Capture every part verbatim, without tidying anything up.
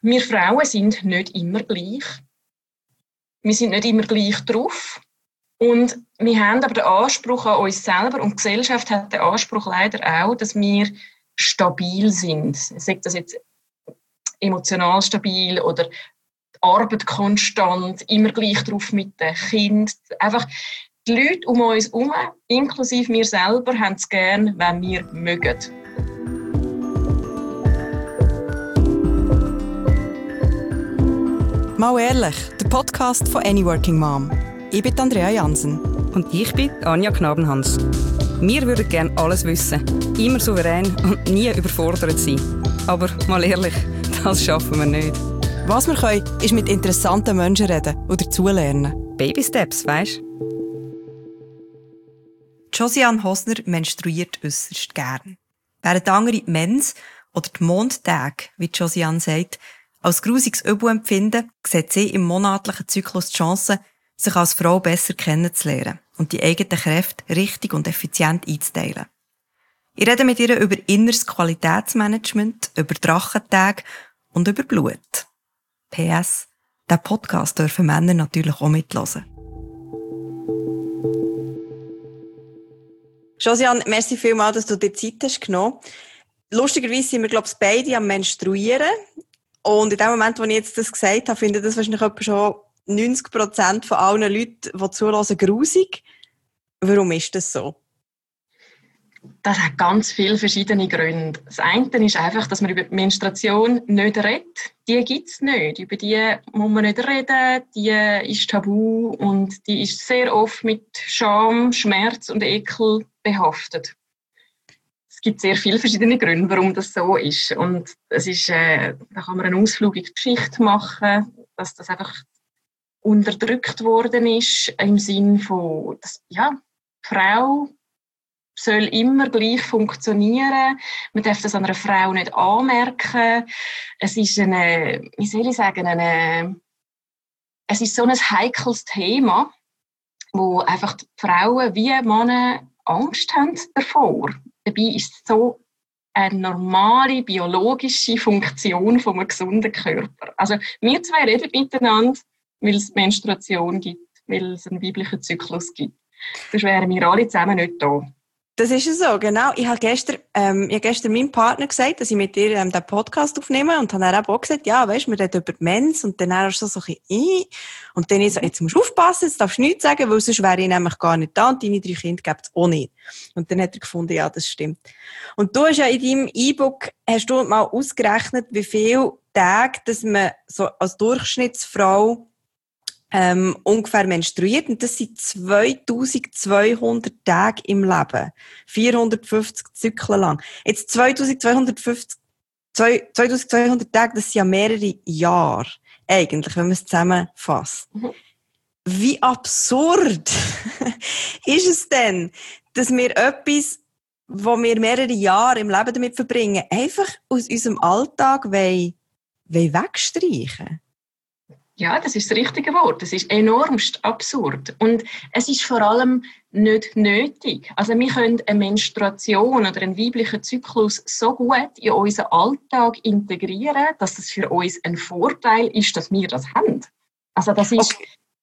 wir Frauen sind nicht immer gleich. Wir sind nicht immer gleich drauf. Und wir haben aber den Anspruch an uns selber und die Gesellschaft hat den Anspruch leider auch, dass wir stabil sind. Sei das jetzt emotional stabil oder die Arbeit konstant, immer gleich drauf mit den Kindern. Einfach die Leute um uns herum, inklusive wir selber, haben es gern, wenn wir mögen. Mal ehrlich, der Podcast von Any Working Mom. Ich bin Andrea Jansen. Und ich bin Anja Knabenhans. Wir würden gerne alles wissen, immer souverän und nie überfordert sein. Aber mal ehrlich, das schaffen wir nicht. Was wir können, ist mit interessanten Menschen reden und dazulernen. Baby Steps, weisst du? Josiane Hosner menstruiert äusserst gern. Während andere die Mens- oder die Mondtage, wie Josiane sagt, als grusiges Übel empfinden, sieht sie im monatlichen Zyklus die Chance, sich als Frau besser kennenzulernen und die eigenen Kräfte richtig und effizient einzuteilen. Ich rede mit ihr über inneres Qualitätsmanagement, über Drachentage und über Blut. P S. Diesen Podcast dürfen Männer natürlich auch mithören. Josiane, merci vielmals, dass du dir Zeit hast genommen. Lustigerweise sind wir, glaube ich, beide am Menstruieren. Und in dem Moment, wo ich jetzt das gesagt habe, finde ich das wahrscheinlich etwa schon neunzig Prozent von allen Leuten, die zuhören, grusig. Warum ist das so? Das hat ganz viele verschiedene Gründe. Das eine ist einfach, dass man über die Menstruation nicht redet. Die gibt es nicht. Über die muss man nicht reden. Die ist tabu und die ist sehr oft mit Scham, Schmerz und Ekel behaftet. Es gibt sehr viele verschiedene Gründe, warum das so ist. Und es ist, äh, da kann man einen Ausflug in die Geschichte machen, dass das einfach unterdrückt worden ist, im Sinn von, dass, ja, die Frau soll immer gleich funktionieren. Man darf das an einer Frau nicht anmerken. Es ist eine, wie soll ich sagen, eine, es ist so ein heikles Thema, wo einfach die Frauen wie Männer Angst haben davor. Dabei ist es so eine normale biologische Funktion von einem gesunden Körper. Also wir zwei reden miteinander, weil es Menstruation gibt, weil es einen weiblichen Zyklus gibt. Sonst wären wir alle zusammen nicht da. Das ist es so, genau. Ich habe gestern, ähm, ich habe gestern meinem Partner gesagt, dass ich mit ihr ähm, den Podcast aufnehme und habe dann auch gesagt, ja, weisst, wir reden über die Mens und dann er so so ein bisschen, und dann ich so, jetzt musst du aufpassen, jetzt darfst du nichts sagen, weil sonst wäre ich nämlich gar nicht da und deine drei Kinder gibt es auch nicht. Und dann hat er gefunden, ja, das stimmt. Und du hast ja in deinem E-Book, hast du mal ausgerechnet, wie viele Tage, dass man so als Durchschnittsfrau Ähm, ungefähr menstruiert. Und das sind zweitausendzweihundert Tage im Leben. vierhundertfünfzig Zyklen lang. Jetzt zweitausendzweihundertfünfzig, zweitausendzweihundert Tage, das sind ja mehrere Jahre. Eigentlich, wenn man es zusammenfasst. Mhm. Wie absurd ist es denn, dass wir etwas, wo wir mehrere Jahre im Leben damit verbringen, einfach aus unserem Alltag wollen, wollen wegstreichen? Ja, das ist das richtige Wort. Das ist enormst absurd. Und es ist vor allem nicht nötig. Also wir können eine Menstruation oder einen weiblichen Zyklus so gut in unseren Alltag integrieren, dass es für uns ein Vorteil ist, dass wir das haben. Also das ist...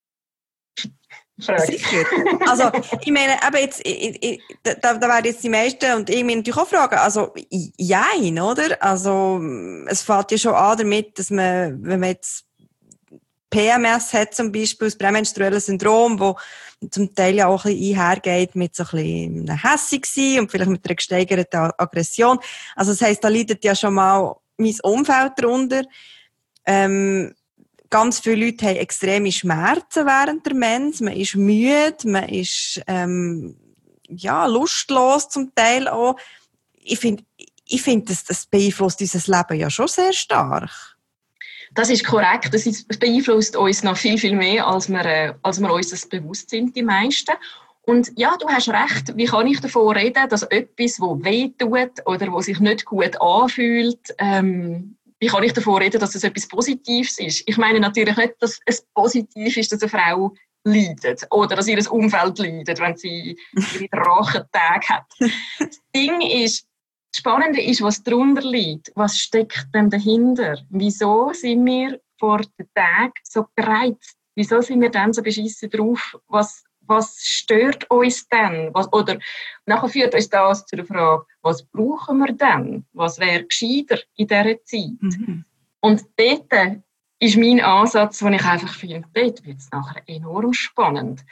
Okay. Sicher. Also, ich meine, aber jetzt, ich, ich, da, da werden jetzt die meisten und ich mich natürlich auch fragen, also, jein, oder? Also, es fängt ja schon an damit, dass man, wenn man jetzt P M S hat zum Beispiel, das prämenstruelle Syndrom, wo zum Teil ja auch ein bisschen einhergeht mit so ein bisschen hässig sein und vielleicht mit einer gesteigerten Aggression. Also das heisst, da leidet ja schon mal mein Umfeld darunter. Ähm, ganz viele Leute haben extreme Schmerzen während der Mens. Man ist müde, man ist ähm, ja, lustlos zum Teil auch. Ich finde, ich find, das, das beeinflusst unser Leben ja schon sehr stark. Das ist korrekt. Das beeinflusst uns noch viel, viel mehr, als wir, äh, als wir uns das bewusst sind, die meisten. Und ja, du hast recht. Wie kann ich davon reden, dass etwas, das weh tut oder das sich nicht gut anfühlt, ähm, wie kann ich davon reden, dass es etwas Positives ist? Ich meine natürlich nicht, dass es positiv ist, dass eine Frau leidet oder dass ihr Umfeld leidet, wenn sie ihre Drachentage hat. Das Ding ist, das Spannende ist, was darunter liegt. Was steckt denn dahinter? Wieso sind wir vor den Tagen so gereizt? Wieso sind wir dann so beschissen drauf? Was, was stört uns denn? Was, oder nachher führt uns das zu der Frage, was brauchen wir denn? Was wäre gescheiter in dieser Zeit? Mhm. Und dort ist mein Ansatz, den ich einfach finde, dort wird es nachher enorm spannend.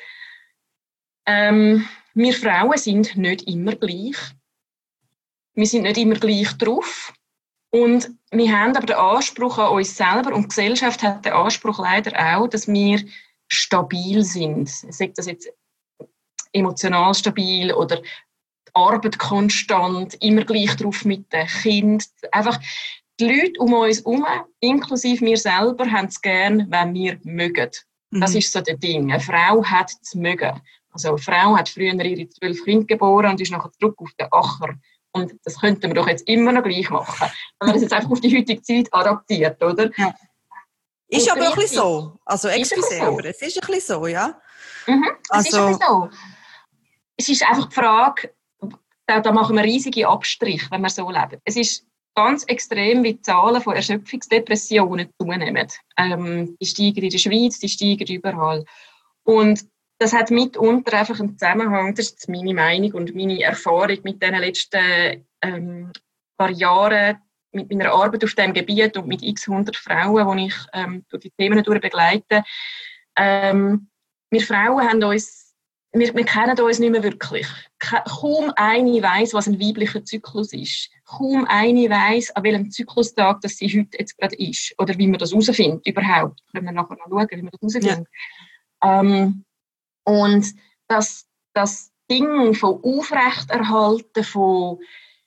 Ähm, wir Frauen sind nicht immer gleich. Wir sind nicht immer gleich drauf. Und wir haben aber den Anspruch an uns selber, und die Gesellschaft hat den Anspruch leider auch, dass wir stabil sind. Sei das jetzt emotional stabil oder die Arbeit konstant, immer gleich drauf mit den Kindern. Einfach die Leute um uns herum, inklusive wir selber, haben es gern, wenn wir mögen. Mhm. Das ist so das Ding. Eine Frau hat es mögen. Also eine Frau hat früher ihre zwölf Kinder geboren und ist nachher zurück auf den Acher. Und das könnten wir doch jetzt immer noch gleich machen. Wenn man das jetzt einfach auf die heutige Zeit adaptiert, oder? Ja. Ist aber auch ein bisschen so. Also, excuse, aber es ist ein bisschen so, ja. Mhm, es also, ist ein bisschen so. Es ist einfach die Frage, da, da machen wir riesige Abstriche, wenn wir so leben. Es ist ganz extrem, wie die Zahlen von Erschöpfungsdepressionen zunehmen. Ähm, die steigen in der Schweiz, die steigen überall. Und das hat mitunter einfach einen Zusammenhang, das ist meine Meinung und meine Erfahrung mit den letzten ähm, paar Jahren, mit meiner Arbeit auf diesem Gebiet und mit x hundert Frauen, die ich ähm, durch die Themen durch begleite. Ähm, wir Frauen haben uns, wir, wir kennen uns nicht mehr wirklich. Kaum eine weiss, was ein weiblicher Zyklus ist. Kaum eine weiss, an welchem Zyklustag das sie heute jetzt gerade ist. Oder wie man das herausfindet überhaupt. Können wir nachher noch schauen, wie man das herausfindet. Ja. Ähm, Und das, das Ding von Aufrechterhalten, von,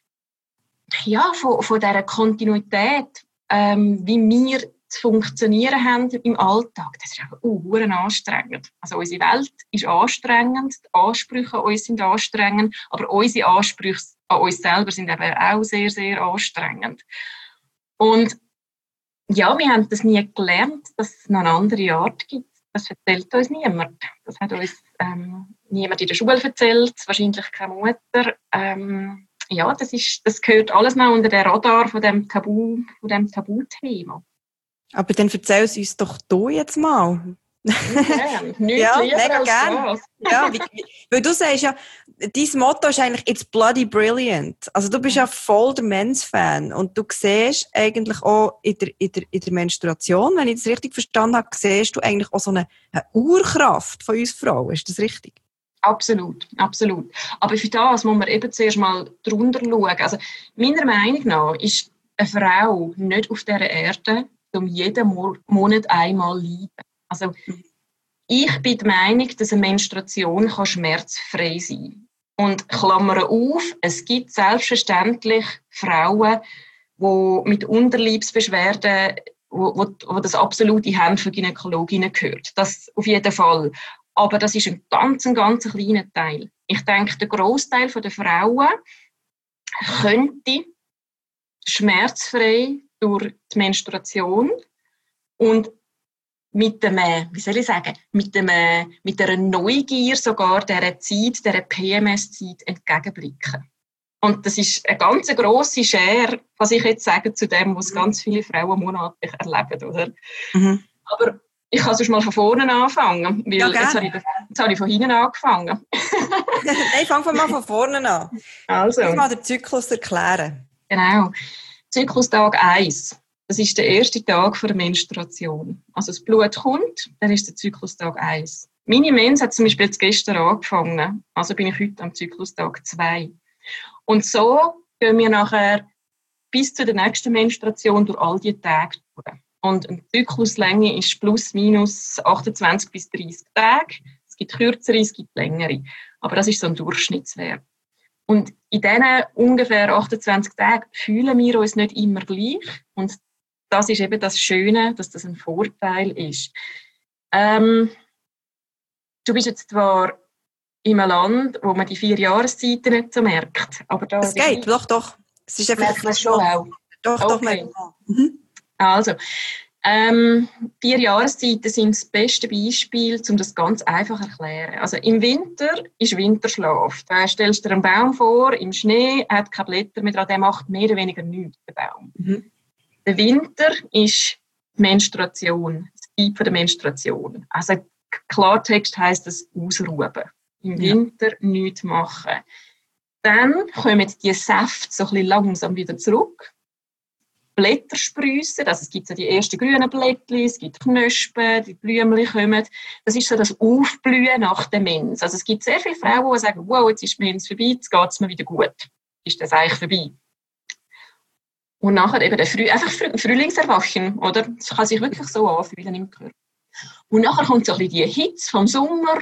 ja, von, von dieser Kontinuität, ähm, wie wir zu funktionieren haben im Alltag, das ist einfach uh, anstrengend. Also unsere Welt ist anstrengend, die Ansprüche an uns sind anstrengend, aber unsere Ansprüche an uns selber sind eben auch sehr, sehr anstrengend. Und ja, wir haben das nie gelernt, dass es noch eine andere Art gibt. Das erzählt uns niemand. Das hat uns ähm, niemand in der Schule erzählt, wahrscheinlich keine Mutter. Ähm, ja, das, ist, das gehört alles noch unter den Radar von dem Tabu, von dem Tabuthema. Aber dann erzähl es uns doch du jetzt mal. Ja, ja mega gerne. Ja, wie, wie, weil du sagst ja, dein Motto ist eigentlich «It's bloody brilliant». Also du bist ja voll der Men's-Fan und du siehst eigentlich auch in der, in, der, in der Menstruation, wenn ich das richtig verstanden habe, siehst du eigentlich auch so eine, eine Urkraft von uns Frauen. Ist das richtig? Absolut, absolut. Aber für das muss man eben zuerst mal drunter schauen. Also meiner Meinung nach ist eine Frau nicht auf dieser Erde, um jeden Mo- Monat einmal leiden. Also, ich bin der Meinung, dass eine Menstruation kann schmerzfrei sein kann. Und Klammern auf, es gibt selbstverständlich Frauen, die mit Unterleibsbeschwerden, wo, wo, wo das absolut in die Hände von Gynäkologinnen gehört. Das auf jeden Fall. Aber das ist ein ganz, ein ganz kleiner Teil. Ich denke, der Grossteil der Frauen könnte schmerzfrei durch die Menstruation und mit dem, wie soll ich sagen, mit dem, mit der Neugier sogar dieser Zeit, dieser P M S-Zeit entgegenblicken. Und das ist eine ganz grosse Schere, was ich jetzt sage, zu dem, was ganz viele Frauen monatlich erleben, oder? Mhm. Aber ich kann sonst mal von vorne anfangen, weil ja, jetzt, habe ich, jetzt habe ich von hinten angefangen. Nein, fang mal von vorne an. Also. Ich mal den Zyklus erklären. Genau. Zyklustag eins. Das ist der erste Tag vor der Menstruation. Also das Blut kommt, dann ist der Zyklustag eins. Meine Mens hat zum Beispiel jetzt gestern angefangen, also bin ich heute am Zyklustag zwei. Und so gehen wir nachher bis zu der nächsten Menstruation durch all diese Tage durch. Und eine Zykluslänge ist plus minus achtundzwanzig bis dreißig Tage. Es gibt kürzere, es gibt längere. Aber das ist so ein Durchschnittswert. Und in diesen ungefähr achtundzwanzig Tagen fühlen wir uns nicht immer gleich. Und das ist eben das Schöne, dass das ein Vorteil ist. Ähm, du bist jetzt zwar in einem Land, wo man die vier Jahreszeiten nicht so merkt. Aber da es geht, doch, doch. Es ist einfach schon auch. Doch, okay. doch. Mhm. Also, Ähm, vier Jahreszeiten sind das beste Beispiel, um das ganz einfach zu erklären. Also im Winter ist Winterschlaf. Da stellst du dir einen Baum vor, im Schnee, er hat keine Blätter mehr dran, der macht mehr oder weniger nichts, der Baum. Mhm. Der Winter ist Menstruation, das Zeit der Menstruation. Also Klartext heisst das Ausruhen. Im Winter ja. nichts machen. Dann kommen die Säfte so ein bisschen langsam wieder zurück. Blätter sprießen, also es gibt so die ersten grünen Blättchen, es gibt Knospen, die Blümchen kommen. Das ist so das Aufblühen nach der Mens. Also es gibt sehr viele Frauen, die sagen, wow, jetzt ist die Mens vorbei, jetzt geht es mir wieder gut. Ist das eigentlich vorbei? Und nachher eben der Früh, einfach Frühlingserwachen, oder? Das kann sich wirklich so anfühlen im Körper. Und nachher kommt so ein bisschen die Hitze vom Sommer.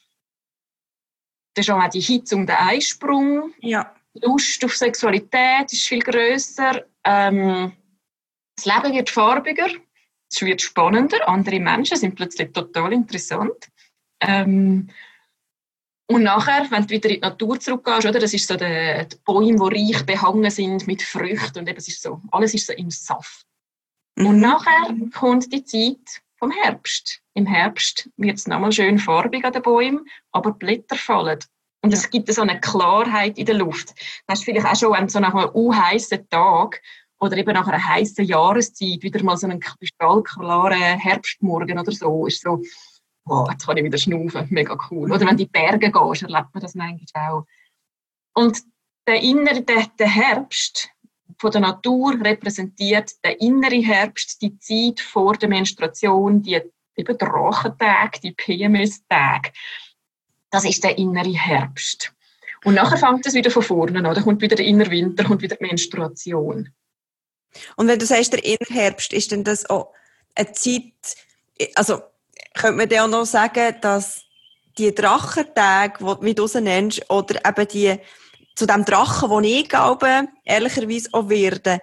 Dann ist auch die Hitze um den Eisprung. Ja. Die Lust auf Sexualität ist viel grösser. Ähm, das Leben wird farbiger, es wird spannender, andere Menschen sind plötzlich total interessant. Ähm, und nachher, wenn du wieder in die Natur zurückgehst, oder, das ist so der, die Bäume, die reich behangen sind mit Früchten und eben, es ist so, alles ist so im Saft. Mhm. Und nachher kommt die Zeit vom Herbst. Im Herbst wird es nochmal schön farbig an den Bäumen, aber die Blätter fallen. Und es gibt so eine Klarheit in der Luft. Das ist vielleicht auch schon an so nach einem unheissen Tag oder eben nach einer heissen Jahreszeit wieder mal so einen kristallklaren Herbstmorgen oder so. Ist so, wow, jetzt kann ich wieder schnaufen, mega cool. Oder wenn du in die Berge gehst, erlebt man das manchmal auch. Und der innere, der, der Herbst von der Natur repräsentiert den inneren Herbst, die Zeit vor der Menstruation, die eben die Rachentage, die P M S-Tage. Das ist der innere Herbst. Und nachher fängt es wieder von vorne an. Da kommt wieder der innere Winter, kommt wieder die Menstruation. Und wenn du sagst, der innere Herbst, ist denn das auch eine Zeit, also könnte man dir auch noch sagen, dass die Drachentage, wie du sie nennst, oder eben die, zu dem Drachen, den ich glaube, ehrlicherweise auch werde,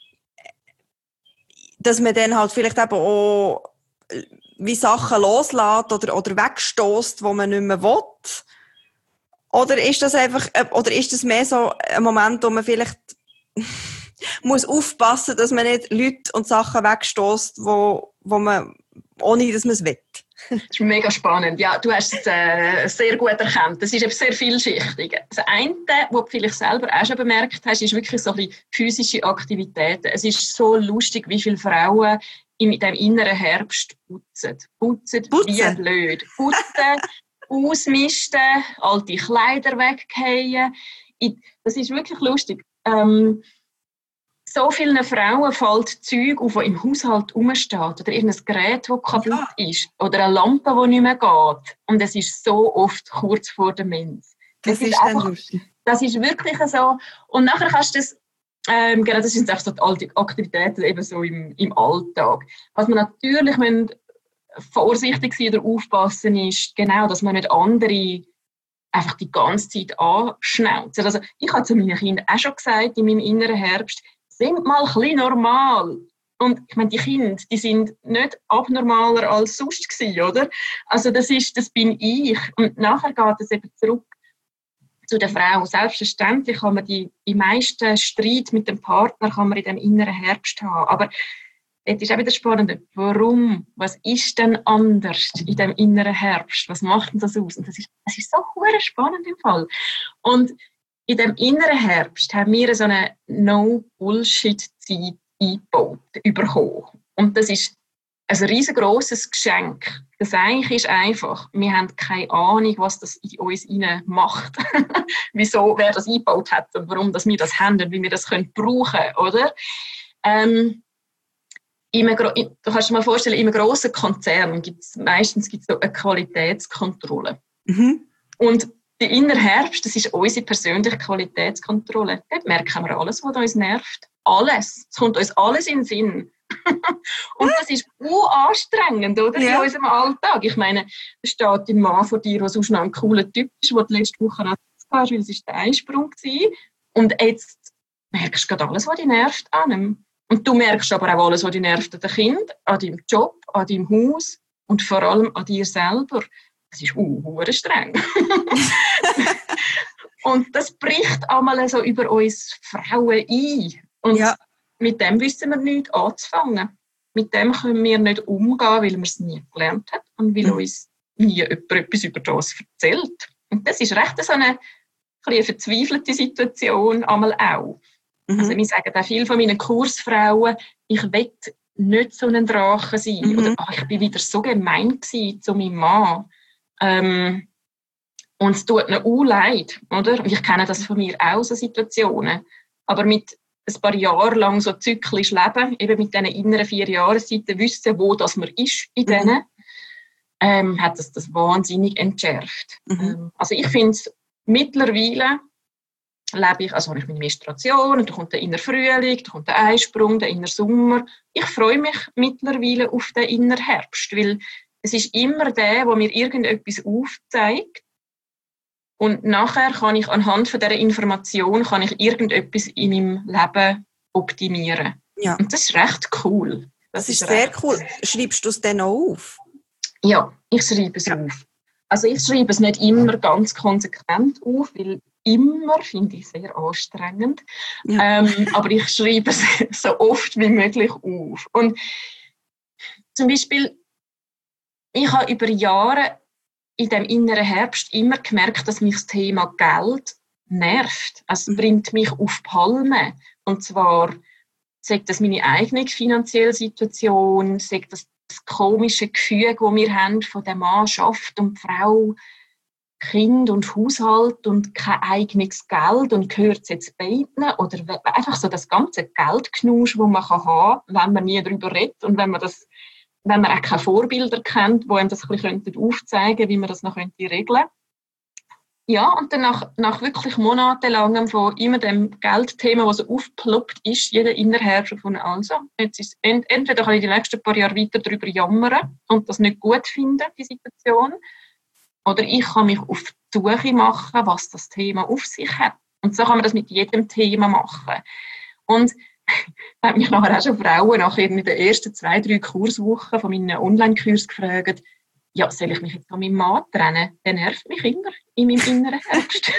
dass man dann halt vielleicht eben auch wie Sachen loslässt oder, oder wegstößt, die man nicht mehr will? Oder ist das einfach, oder ist das mehr so ein Moment, wo man vielleicht muss aufpassen, dass man nicht Leute und Sachen wegstößt, wo, wo man, ohne dass man es will? Das ist mega spannend. Ja, du hast es äh, sehr gut erkannt. Das ist eben sehr vielschichtig. Das eine, was du vielleicht selber auch schon bemerkt hast, ist wirklich so ein bisschen physische Aktivitäten. Es ist so lustig, wie viele Frauen in dem inneren Herbst putzen. Putzen, putzen. Wie blöd. Putzen, ausmisten, alte Kleider weggehen. Das ist wirklich lustig. Ähm, so vielen Frauen fällt Zeug auf, das im Haushalt rumsteht. Oder irgendein Gerät, das kaputt ja. ist. Oder eine Lampe, die nicht mehr geht. Und es ist so oft kurz vor der Mens. Das, das, ist, ist einfach, das ist wirklich so. Und nachher kannst du das Ähm, genau, das sind einfach so die alte Aktivitäten eben so im, im Alltag. Was man natürlich müssen vorsichtig sein oder aufpassen ist, genau, dass man nicht andere einfach die ganze Zeit anschnauzen. Also ich habe zu meinen Kindern auch schon gesagt, in meinem inneren Herbst, sind mal ein bisschen normal. Und ich meine, die Kinder, die sind nicht abnormaler als sonst gewesen, oder? Also das ist, das bin ich. Und nachher geht es eben zurück zu der Frau. Selbstverständlich kann man die, die meisten Streit mit dem Partner kann man in dem inneren Herbst haben. Aber jetzt ist auch wieder spannend, warum? Was ist denn anders in dem inneren Herbst? Was macht denn das aus? Und das ist, das ist so spannend im Fall. Und in dem inneren Herbst haben wir so eine No-Bullshit-Zeit eingebaut, bekommen. Und das ist ein riesengroßes Geschenk. Das eigentlich ist einfach, wir haben keine Ahnung, was das in uns hinein macht. Wieso, wer das eingebaut hat und warum dass wir das haben und wie wir das können brauchen, oder? Ähm, in einem, du kannst dir mal vorstellen, in einem grossen Konzern gibt es meistens gibt's so eine Qualitätskontrolle. Mhm. Und der innere Herbst, das ist unsere persönliche Qualitätskontrolle. Dort merken wir alles, was uns nervt. Alles. Es kommt uns alles in den Sinn. Und das ist anstrengend, oder? Ja. In unserem Alltag. Ich meine, da steht ein Mann vor dir, der sonst noch ein cooler Typ ist, der letzte Woche noch hast, weil es war der Einsprung war. Und jetzt merkst du gerade alles, was dich nervt an ihm. Und du merkst aber auch alles, was dich nervt an dem Kind, an deinem Job, an deinem Haus und vor allem an dir selber. Das ist uh, streng. Und das bricht einmal so über uns Frauen ein. Und ja. mit dem wissen wir nichts anzufangen. mit dem können wir nicht umgehen, weil wir es nie gelernt haben und weil uns nie jemand etwas über das erzählt. Und das ist recht so eine, eine verzweifelte Situation, einmal auch. Mhm. Also wir sagen auch viele von meinen Kursfrauen, ich will nicht so ein Drache sein. Mhm. Oder ach, ich bin wieder so gemein gewesen zu meinem Mann. Ähm, und es tut mir auch leid, oder? Und ich kenne das von mir auch, so Situationen. Aber mit ein paar Jahre lang so zyklisch leben, eben mit diesen inneren vier Jahreszeiten, wissen, wo das man ist in denen, mhm. ähm, hat das das wahnsinnig entschärft. Mhm. Ähm, also ich finde es, mittlerweile lebe ich, also habe ich meine Menstruation, und da kommt der innere Frühling, da kommt der Eisprung, der innere Sommer. Ich freue mich mittlerweile auf den inneren Herbst, weil es ist immer der, der mir irgendetwas aufzeigt. Und nachher kann ich anhand von dieser Information kann ich irgendetwas in meinem Leben optimieren. Ja. Und das ist recht cool. Das, das ist, ist sehr cool. Schreibst du es dann auch auf? Ja, ich schreibe es ja. auf. Also ich schreibe es nicht immer ganz konsequent auf, weil immer finde ich sehr anstrengend. Ja. Ähm, aber ich schreibe es so oft wie möglich auf. Und zum Beispiel, ich habe über Jahre in dem inneren Herbst immer gemerkt, dass mich das Thema Geld nervt. Also es bringt mich auf die Palme. Und zwar sagt das meine eigene finanzielle Situation, sagt das das komische Gefühl, das wir haben von dem Mann schafft und die Frau Kind und Haushalt und kein eigenes Geld und gehört es jetzt beiden oder einfach so das ganze Geldknusch, das man haben kann, wenn man nie darüber redet und wenn man das wenn man auch keine Vorbilder kennt, die einem das ein bisschen aufzeigen könnten, wie man das noch regeln könnte. Ja, und dann nach, nach wirklich monatelangem von immer dem Geldthema, das so aufgeploppt ist, jeder Innerherrscher von also, jetzt ist ent, entweder kann ich die nächsten paar Jahre weiter darüber jammern und das nicht gut finden, die Situation, oder ich kann mich auf die Suche machen, was das Thema auf sich hat. Und so kann man das mit jedem Thema machen. Und da haben mich nachher auch schon Frauen nach in den ersten zwei, drei Kurswochen von meinen Online-Kursen gefragt, ja, soll ich mich jetzt von meinem Mann trennen? Der nervt mich immer in meinem inneren Herbst.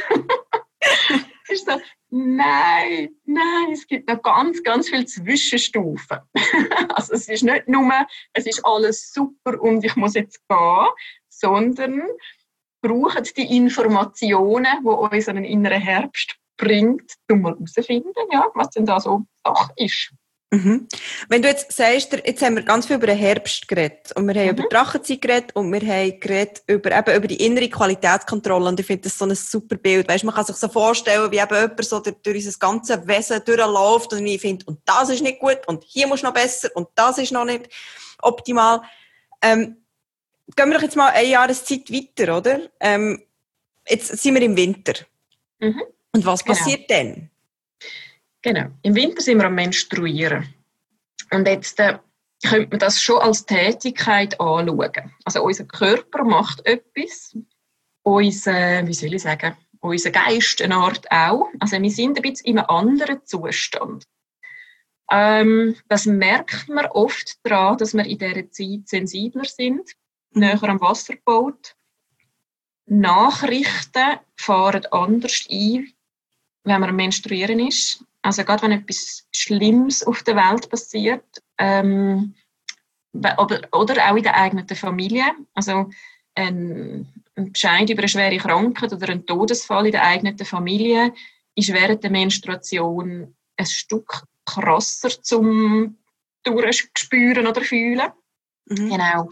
Es ist so, nein, nein, es gibt noch ganz, ganz viele Zwischenstufen. Also es ist nicht nur, es ist alles super und ich muss jetzt gehen, sondern brauchen die Informationen, die uns einen inneren Herbst bringt, um mal herauszufinden, ja, was denn da so Sache ist. Mhm. Wenn du jetzt sagst, jetzt haben wir ganz viel über den Herbst geredet und wir haben mhm. über die Drachenzeit geredet und wir haben geredet über, eben, über die innere Qualitätskontrolle und ich finde das so ein super Bild. Weißt, man kann sich so vorstellen, wie eben jemand so durch, durch unser ganzes Wesen durchläuft und ich finde, und das ist nicht gut und hier muss noch besser und das ist noch nicht optimal. Ähm, gehen wir doch jetzt mal eine Jahreszeit weiter, oder? Ähm, jetzt sind wir im Winter. Mhm. Und was passiert genau. dann? Genau. Im Winter sind wir am Menstruieren. Und jetzt äh, könnte man das schon als Tätigkeit anschauen. Also unser Körper macht etwas, unser, wie soll ich sagen, unser Geist eine Art auch. Also wir sind ein bisschen in einem anderen Zustand. Ähm, das merkt man oft daran, dass wir in dieser Zeit sensibler sind, mhm. näher am Wasserboot. Nachrichten fahren anders ein, wenn man am Menstruieren ist. Also gerade wenn etwas Schlimmes auf der Welt passiert, ähm, oder, oder auch in der eigenen Familie, also ein, ein Bescheid über eine schwere Krankheit oder ein Todesfall in der eigenen Familie ist während der Menstruation ein Stück krasser zum durchspüren oder fühlen. Mhm. Genau.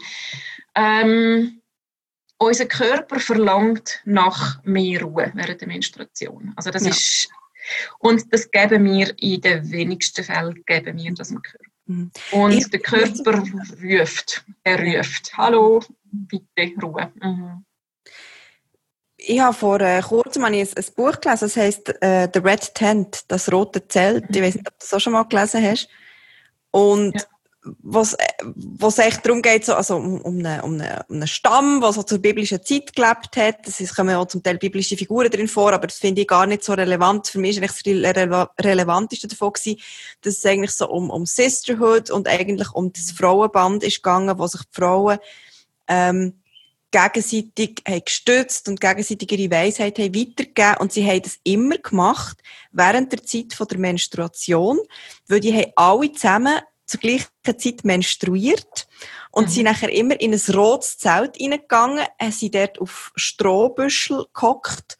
Ähm, unser Körper verlangt nach mehr Ruhe während der Menstruation. Also das ja. ist Und das geben wir in den wenigsten Fällen, geben wir das dem Körper. Mhm. Und ich, der Körper ruft, er ruft, hallo, bitte Ruhe. Mhm. Ich habe vor äh, kurzem ein, ein Buch gelesen, das heisst äh, «The Red Tent», das rote Zelt. Mhm. Ich weiß nicht, ob du das auch schon mal gelesen hast. Und ja. was, was echt darum geht, so, also um, um, eine, um, eine, um einen Stamm, der so zur biblischen Zeit gelebt hat. Es kommen auch zum Teil biblische Figuren drin vor, aber das finde ich gar nicht so relevant. Für mich ist eigentlich das Rele- Relevanteste davon gewesen, dass es eigentlich so um, um Sisterhood und eigentlich um das Frauenband ist gegangen, wo sich die Frauen ähm, gegenseitig haben gestützt und gegenseitig ihre Weisheit haben weitergegeben. Und sie haben das immer gemacht, während der Zeit von der Menstruation, weil die haben alle zusammen zur gleichen Zeit menstruiert und Mhm. sind nachher immer in ein rotes Zelt reingegangen, haben sie dort auf Strohbüschel gehockt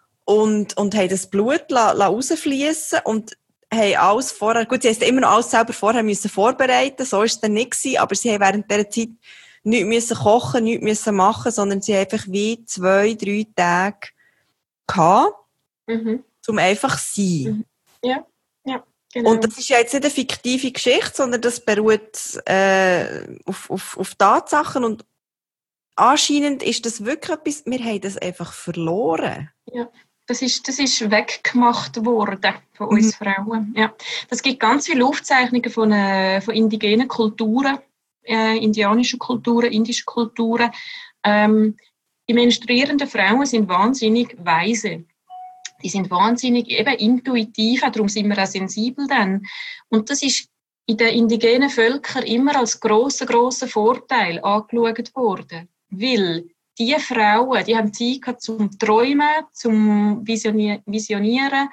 und, und haben das Blut la, la rausfliessen und haben alles vorher, gut, sie haben immer noch alles selber vorher müssen vorbereiten, so war es dann nicht gewesen, aber sie haben während dieser Zeit nichts müssen kochen, nichts müssen machen, sondern sie haben einfach wie zwei, drei Tage gehabt, Mhm. um einfach zu sein. Mhm. Ja, ja, genau. Und das ist ja jetzt nicht eine fiktive Geschichte, sondern das beruht äh, auf, auf, auf Tatsachen und anscheinend ist das wirklich etwas, wir haben das einfach verloren. Ja, das ist, das ist weggemacht worden von uns Mhm. Frauen. Ja. Das gibt ganz viele Aufzeichnungen von, äh, von indigenen Kulturen, äh, indianischen Kulturen, indischen Kulturen. Ähm, die menstruierenden Frauen sind wahnsinnig weise. Die sind wahnsinnig eben intuitiv, auch darum sind wir auch sensibel dann. Und das ist in den indigenen Völkern immer als grosser, grosser Vorteil angeschaut worden. Weil die Frauen, die haben Zeit gehabt zum Träumen, zum Visioni- Visionieren,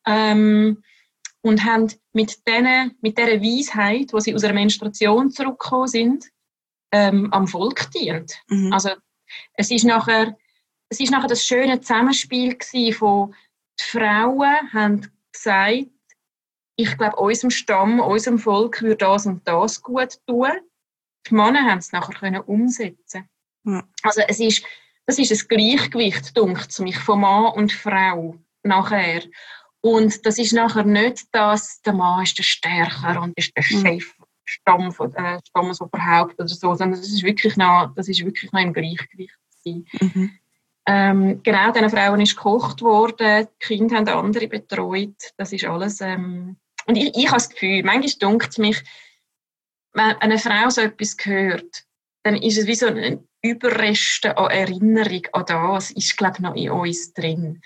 ähm, und haben mit denen, mit dieser Weisheit, wo sie aus einer Menstruation zurückgekommen sind, ähm, am Volk dient. Mhm. Also, es ist nachher, es ist nachher das schöne Zusammenspiel gewesen von, die Frauen haben gesagt, ich glaube, unserem Stamm, unserem Volk würde das und das gut tun. Die Männer haben es nachher können umsetzen. Mhm. Also es ist, das ist ein Gleichgewicht, dunkt es mich, von Mann und Frau nachher. Und das ist nachher nicht, dass der Mann ist der Stärker und ist der Chef, Stamm von, äh, Stammesoberhaupt oder so, sondern das ist wirklich noch, das ist wirklich noch im Gleichgewicht gewesen. Mhm. Ähm, genau, diesen Frauen ist gekocht worden, die Kinder haben andere betreut, das ist alles, ähm, und ich, ich habe das Gefühl, manchmal dunkt es mich, wenn eine Frau so etwas hört, dann ist es wie so ein Überreste an Erinnerung an das, ist, glaube ich, noch in uns drin.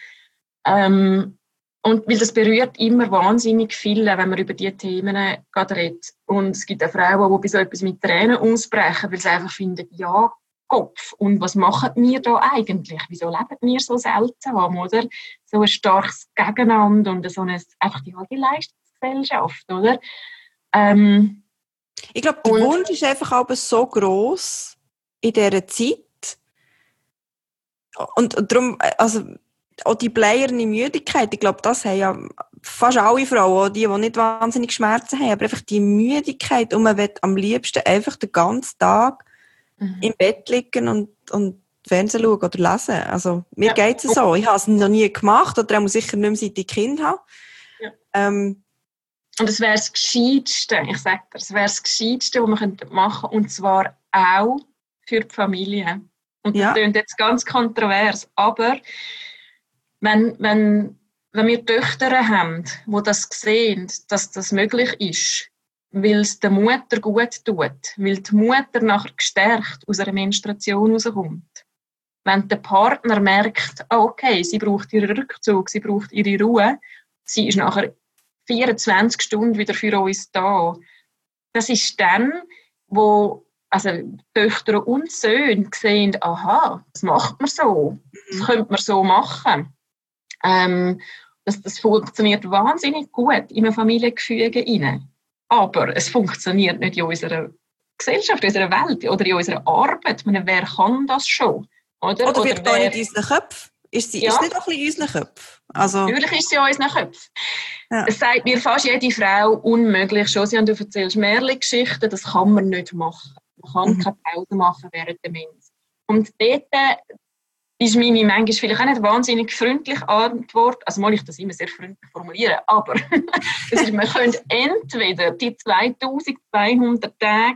Ähm, und weil das berührt immer wahnsinnig viele, wenn man über diese Themen gerade redet. Und es gibt auch Frauen, die bei so etwas mit Tränen ausbrechen, weil sie einfach finden, ja, Kopf, und was machen wir da eigentlich? Wieso leben wir so seltsam, oder? So ein starkes Gegeneinander und so eine, einfach die, die Leistungsgesellschaft, oder? Ähm, Ich glaube, der Und- Wunsch ist einfach aber so gross in dieser Zeit. Und, und darum, also, auch die bleierne Müdigkeit, ich glaube, das haben ja fast alle Frauen, auch die, die nicht wahnsinnig Schmerzen haben, aber einfach die Müdigkeit, und man will am liebsten einfach den ganzen Tag Mhm. im Bett liegen und, und Fernsehen schauen oder lesen. Also, mir Ja. geht es so. Ich habe es noch nie gemacht, oder auch sicher nicht mehr, seit ich Kind habe. Ja. Ähm, Und es wäre das Gescheitste, ich sage dir, es wäre das Gescheitste, was wir machen könnten, und zwar auch für die Familie. Und das Ja. klingt jetzt ganz kontrovers, aber wenn, wenn, wenn wir Töchter haben, die das sehen, dass das möglich ist, weil es der Mutter gut tut, weil die Mutter nachher gestärkt aus einer Menstruation rauskommt. Wenn der Partner merkt, oh okay, sie braucht ihren Rückzug, sie braucht ihre Ruhe, sie ist nachher vierundzwanzig Stunden wieder für uns da. Das ist dann, wo also Töchter und Söhne sehen, aha, das macht man so, das könnte man so machen. Ähm, das, das funktioniert wahnsinnig gut in einem Familiengefüge rein. Aber es funktioniert nicht in unserer Gesellschaft, in unserer Welt oder in unserer Arbeit. Ich meine, wer kann das schon? Oder, oder wird da wer, nicht in unseren Köpfen? Ist sie Ja. ist nicht auch ein bisschen in unseren Köpfen? Also, Natürlich ist sie in unseren Köpfen. Ja. Es sagt mir fast jede Frau unmöglich. Josi, du erzählst Märchen-Geschichten, das kann man nicht machen. Man kann Mhm. keine Pause machen während der Mens. Und dort ist meine manchmal vielleicht auch nicht wahnsinnig freundliche Antwort, also mal ich das immer sehr freundlich formulieren, aber es ist, man könnte entweder die zweitausendzweihundert Tage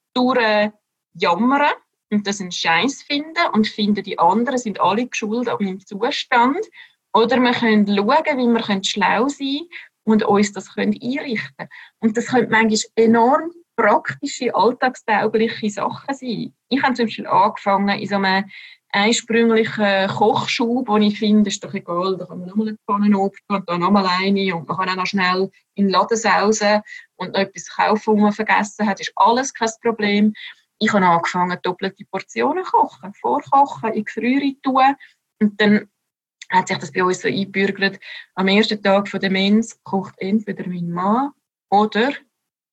durchjammern und das einen Scheiß finden und finden, die anderen sind alle geschult an meinem Zustand, oder wir können schauen, wie wir schlau sein können und uns das können einrichten können. Und das können manchmal enorm praktische, alltagstaugliche Sachen sein. Ich habe zum Beispiel angefangen in so einem einsprünglichen Kochschub, wo ich finde, ist doch egal, da kann man nochmal eine Pfanne Obst und da nochmal eine und man kann auch noch schnell in den Laden sausen und noch etwas kaufen, was man vergessen hat, ist alles kein Problem. Ich habe angefangen, doppelte Portionen zu kochen, vorkochen, in die Gefriere tun und dann hat sich das bei uns so eingebürgert. Am ersten Tag von der Mens kocht entweder mein Mann oder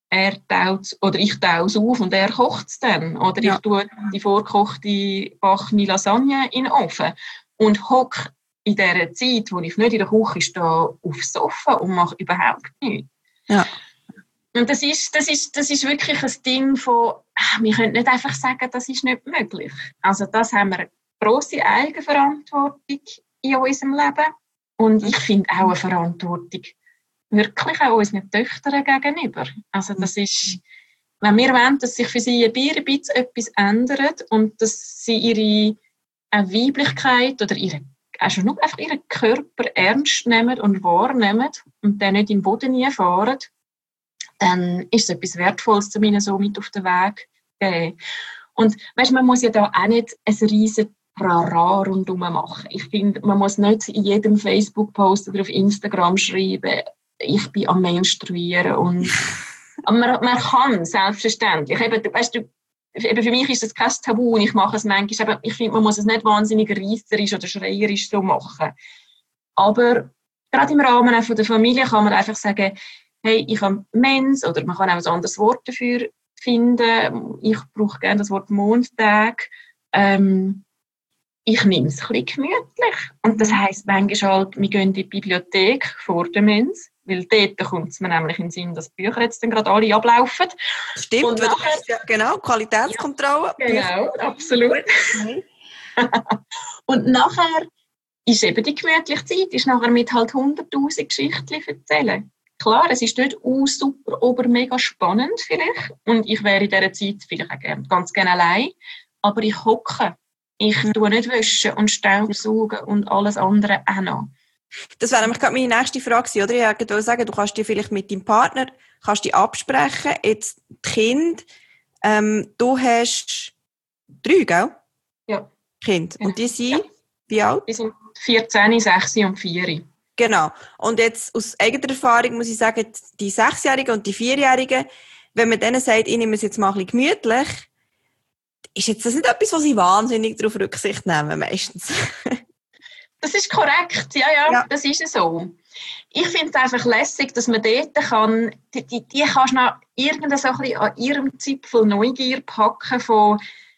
er taut oder ich taue es auf und er kocht es dann. Oder ja. ich tue die vorgekochte backene Lasagne in den Ofen und hocke in dieser Zeit, wo ich nicht in der Küche stehe, aufs Sofa und mache überhaupt nichts. Ja. Und das ist, das ist, das ist wirklich ein Ding von, wir können nicht einfach sagen, das ist nicht möglich. Also das haben wir eine grosse Eigenverantwortung in unserem Leben. Und ich finde auch eine Verantwortung wirklich auch unseren Töchtern gegenüber. Also das ist, wenn wir wollen, dass sich für sie ein bisschen etwas ändert und dass sie ihre Weiblichkeit oder ihre, also nur einfach ihren Körper ernst nehmen und wahrnehmen und dann nicht im Boden fahren, dann ist es etwas Wertvolles, zu ihnen so mit auf den Weg geben. Und weißt, man muss ja da auch nicht ein riesen Trara rundherum machen. Ich finde, man muss nicht in jedem Facebook-Post oder auf Instagram schreiben, ich bin am Menstruieren. Und man, man kann, selbstverständlich. Eben, weißt du, eben für mich ist das kein Tabu und ich mache es manchmal. Aber ich finde, man muss es nicht wahnsinnig reisserisch oder schreierisch so machen. Aber gerade im Rahmen von der Familie kann man einfach sagen, hey, ich habe Mens, oder man kann auch ein anderes Wort dafür finden. Ich brauche gerne das Wort Mondtag. Ähm, ich nehme es ein bisschen gemütlich. Und das heisst manchmal halt, wir gehen in die Bibliothek vor der Mens, weil dort kommt es mir nämlich in den Sinn, dass die Bücher jetzt dann gerade alle ablaufen. Stimmt, und nachher, du hast ja, genau, Qualitätskontrolle. Ja, genau, absolut. Und nachher ist eben die gemütliche Zeit, ist nachher mit halt hunderttausend Geschichten erzählen. Klar, es ist nicht uh, super, aber mega spannend vielleicht. Und ich wäre in dieser Zeit vielleicht auch gern, ganz gerne allein. Aber ich hocke. Ich tue nicht waschen und Staubsaugen und alles andere auch noch. Das wäre nämlich gerade meine nächste Frage gewesen, oder? Ich wollte sagen, du kannst dich vielleicht mit deinem Partner kannst dich absprechen. Jetzt die Kinder, ähm, du hast drei, gell? Ja. Kinder. Und die sind ja. wie alt? Die sind vierzehn, sechs und vier. Genau. Und jetzt aus eigener Erfahrung muss ich sagen, die Sechsjährigen und die Vierjährigen, wenn man denen sagt, ich nehme es jetzt mal ein bisschen gemütlich, ist jetzt das nicht etwas, was sie wahnsinnig darauf Rücksicht nehmen, meistens? Das ist korrekt, ja, ja, ja. Das ist so. Ich finde es einfach lässig, dass man dort kann, die, die, die kannst du noch irgendein so ein bisschen an ihrem Zipfel Neugier packen von,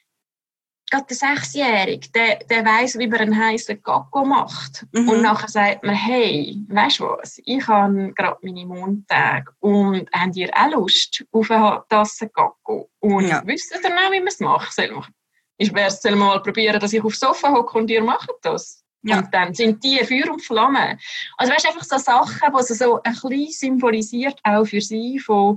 gerade der Sechsjährige, der, der weiss, wie man einen heissen Kakao macht. Mhm. Und nachher sagt man, hey, weisst du was, ich habe gerade meine Mondtage und habt ihr auch Lust auf eine Tasse Kakao? Und ja. wisst ihr noch, wie man es macht? Ich werde es mal probieren, dass ich aufs Sofa hocke und ihr macht das. Ja. Und dann sind die Feuer und Flamme. Also weißt du, einfach so Sachen, die so, so ein bisschen symbolisiert, auch für sie, von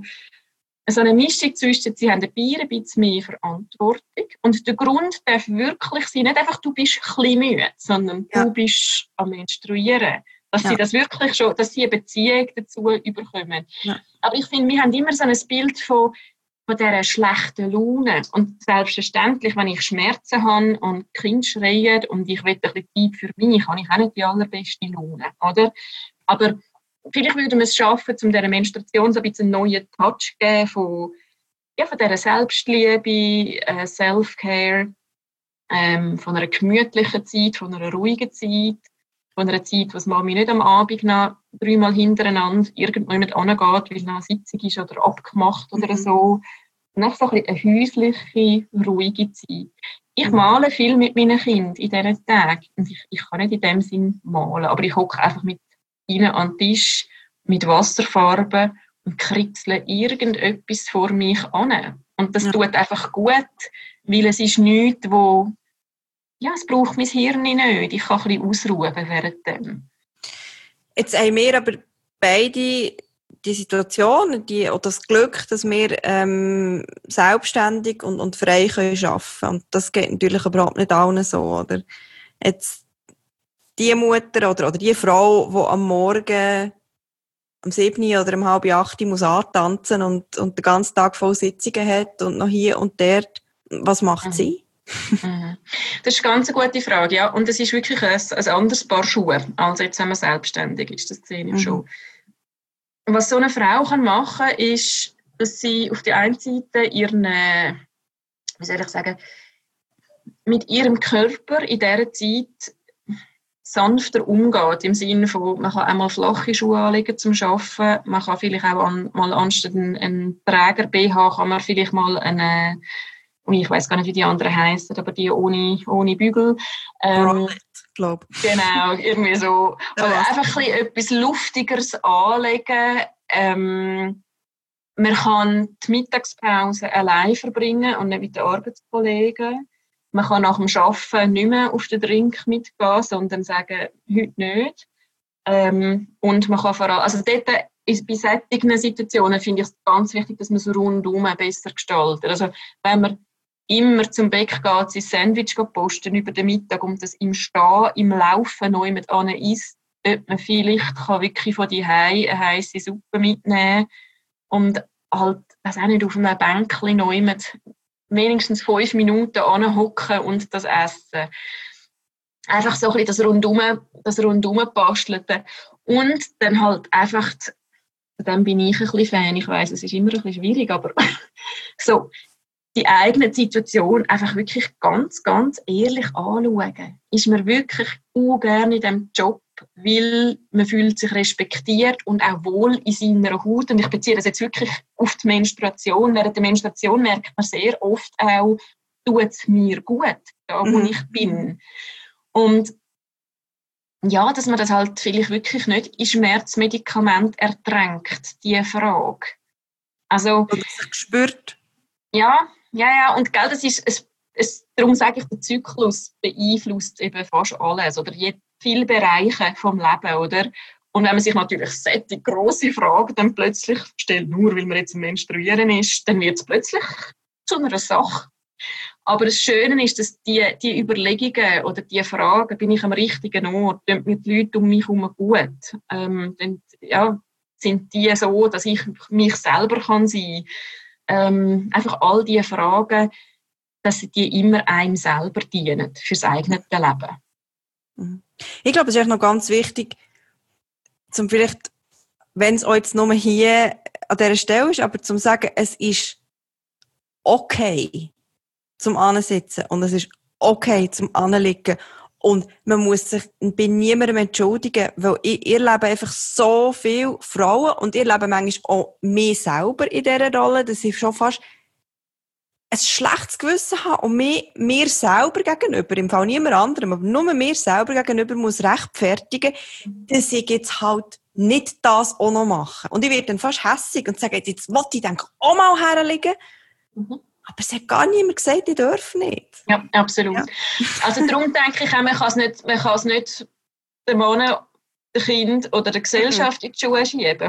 so eine Mischung zwischen, sie haben dabei ein bisschen mehr Verantwortung. Und der Grund darf wirklich sein, nicht einfach, du bist ein bisschen müde, sondern ja. du bist am Menstruieren. Dass ja. sie das wirklich schon, dass sie eine Beziehung dazu überkommen. Ja. Aber ich finde, wir haben immer so ein Bild von, von dieser schlechten Laune. Und selbstverständlich, wenn ich Schmerzen habe und die Kinder schreien und ich will ein bisschen Zeit für mich, habe ich auch nicht die allerbeste Laune, oder? Aber vielleicht würden wir es schaffen, um dieser Menstruation so ein bisschen einen neuen Touch zu geben von, ja, von dieser Selbstliebe, äh, Self-Care, ähm, von einer gemütlichen Zeit, von einer ruhigen Zeit, von einer Zeit, wo es Mami nicht am Abend noch dreimal hintereinander irgendwo nicht angeht, weil noch eine Sitzung ist oder abgemacht oder mhm. so. Und einfach so ein bisschen eine häusliche, ruhige Zeit. Ich male viel mit meinen Kindern in diesen Tagen. Und ich, ich kann nicht in dem Sinn malen, aber ich hocke einfach mit ihnen an den Tisch mit Wasserfarben und kritzle irgendetwas vor mich an. Und das ja. tut einfach gut, weil es ist nichts, wo ja, es braucht mein Hirn nicht. Ich kann ein bisschen ausruhen während dem. Jetzt haben wir aber beide die Situation, die, oder das Glück, dass wir ähm, selbstständig und, und frei können arbeiten können. Und das geht natürlich überhaupt nicht allen so. Oder? Jetzt die Mutter oder, oder die Frau, die am Morgen um sieben oder um halb acht muss antanzen und, und den ganzen Tag voll Sitzungen hat und noch hier und dort, was macht mhm. sie? Mhm. Das ist eine ganz gute Frage, ja. Und es ist wirklich ein, ein anderes Paar Schuhe, als jetzt, wenn man selbstständig ist, das sehe ich mhm. schon. Was so eine Frau kann machen kann, ist, dass sie auf der einen Seite ihren, wie soll ich sagen, mit ihrem Körper in dieser Zeit sanfter umgeht, im Sinne von, man kann einmal flache Schuhe anlegen zum Arbeiten, man kann vielleicht auch an, mal anstatt einen, einen Träger-B H, kann man vielleicht mal eine, ich weiß gar nicht, wie die anderen heissen, aber die ohne, ohne Bügel. Ähm, glaube. Genau, irgendwie so. Oder Ja, einfach ein bisschen etwas Luftigeres anlegen. Ähm, man kann die Mittagspause allein verbringen und nicht mit den Arbeitskollegen. Man kann nach dem Arbeiten nicht mehr auf den Drink mitgehen, sondern sagen, heute nicht. Ähm, und man kann vor allem, also dort ist, bei solchen Situationen finde ich es ganz wichtig, dass man es rundum besser gestaltet. Also wenn man immer zum Bäcker geht, sein Sandwich posten über den Mittag und das im Stehen, im Laufen neu mit an isst, ob man vielleicht kann wirklich von die Hause eine heisse Suppe mitnehmen und halt, weiß auch nicht, auf einem Bänkchen neu mit wenigstens fünf Minuten anhocken und das essen. Einfach so ein bisschen das Rundum, das Rundum bastelte. Und dann halt einfach, dann bin ich ein bisschen Fan, ich weiss, es ist immer ein bisschen schwierig, aber so, die eigene Situation einfach wirklich ganz, ganz ehrlich anschauen. Ist man wirklich ungern in diesem Job, weil man fühlt sich respektiert und auch wohl in seiner Haut. Und ich beziehe das jetzt wirklich auf die Menstruation. Während der Menstruation merkt man sehr oft auch, tut es mir gut, da wo mhm. ich bin. Und ja, dass man das halt vielleicht wirklich nicht in Schmerzmedikament ertränkt, diese Frage. Also, oder sich spürt. Ja, ja, ja. Und gell, das ist, es, es, darum sage ich, der Zyklus beeinflusst eben fast alles oder je, viele Bereiche vom Leben, oder? Und wenn man sich natürlich solche grosse Fragen dann plötzlich stellt, nur weil man jetzt am Menstruieren ist, dann wird es plötzlich zu einer Sache. Aber das Schöne ist, dass die, die Überlegungen oder die Fragen, bin ich am richtigen Ort, tun mir die Leute um mich herum gut, ähm, dann, ja, sind die so, dass ich mich selber kann sein kann. Ähm, einfach all diese Fragen, dass die immer einem selber dienen, fürs eigene Leben. Ich glaube, es ist noch ganz wichtig, zum vielleicht, wenn es auch jetzt nur hier an dieser Stelle ist, aber zum sagen, es ist okay zum Ansitzen und es ist okay zum Anliegen und man muss sich bei niemandem entschuldigen, weil ich, ihr lebe einfach so viele Frauen und ihr lebe manchmal auch mich selber in dieser Rolle, dass ich schon fast ein schlechtes Gewissen habe und mir, mir selber gegenüber, im Fall niemand anderem, aber nur mir selber gegenüber muss rechtfertigen, dass ich jetzt halt nicht das auch noch mache. Und ich werde dann fast hässig und sage, jetzt will ich dann auch mal herlegen. Mhm. Aber es hat gar niemand gesagt, ich darf nicht. Ja, absolut. Ja. Also darum denke ich auch, man kann es nicht, man kann es nicht dem Mann, dem Kind oder der Gesellschaft mhm. in die Schuhe schieben.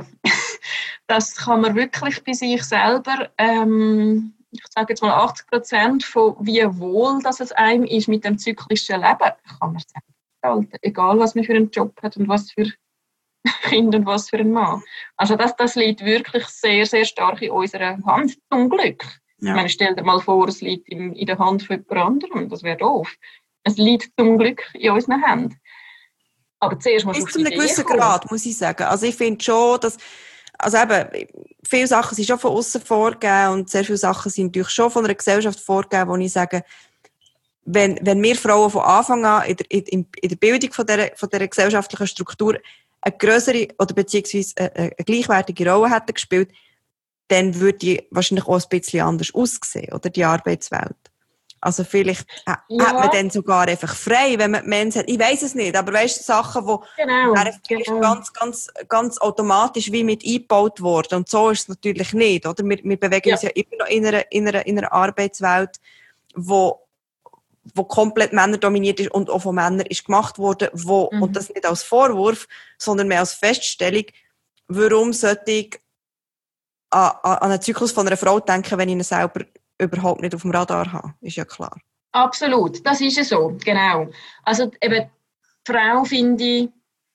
Das kann man wirklich bei sich selber, ähm, ich sage jetzt mal achtzig Prozent von wie wohl dass es einem ist mit dem zyklischen Leben, kann man selber gestalten. Egal, was man für einen Job hat und was für Kind und was für ein Mann. Also das, das liegt wirklich sehr, sehr stark in unserer Hand, zum Glück. Ja. Ich meine, stell dir mal vor, es liegt in, in der Hand von jemand anderem, das wäre doof. Es liegt zum Glück in unseren Händen. Aber zuerst muss man bis zu einem gewissen Grad, muss ich sagen. Also ich finde schon, dass, also eben, viele Sachen sind schon von außen vorgegeben und sehr viele Sachen sind natürlich schon von einer Gesellschaft vorgegeben, wo ich sage, wenn, wenn wir Frauen von Anfang an in der, in, in der Bildung von dieser, von dieser gesellschaftlichen Struktur eine grössere oder beziehungsweise eine, eine gleichwertige Rolle hätten gespielt, dann würde die wahrscheinlich auch ein bisschen anders aussehen, oder die Arbeitswelt. Also vielleicht ja. hat man dann sogar einfach frei, wenn man die Mens hat. Ich weiss es nicht, aber weißt du, Sachen, die genau, genau. ganz, ganz, ganz automatisch wie mit eingebaut wurden. Und so ist es natürlich nicht, oder? Wir, wir bewegen ja. uns ja immer noch in einer, in einer, in einer Arbeitswelt, wo, wo komplett männerdominiert ist und auch von Männern ist gemacht worden, wo, mhm. und das nicht als Vorwurf, sondern mehr als Feststellung, warum sollte ich an, an einen Zyklus von einer Frau denken, wenn ich ihn selber überhaupt nicht auf dem Radar habe, ist ja klar. Absolut, das ist ja so, genau. Also eben, die Frau, finde ich,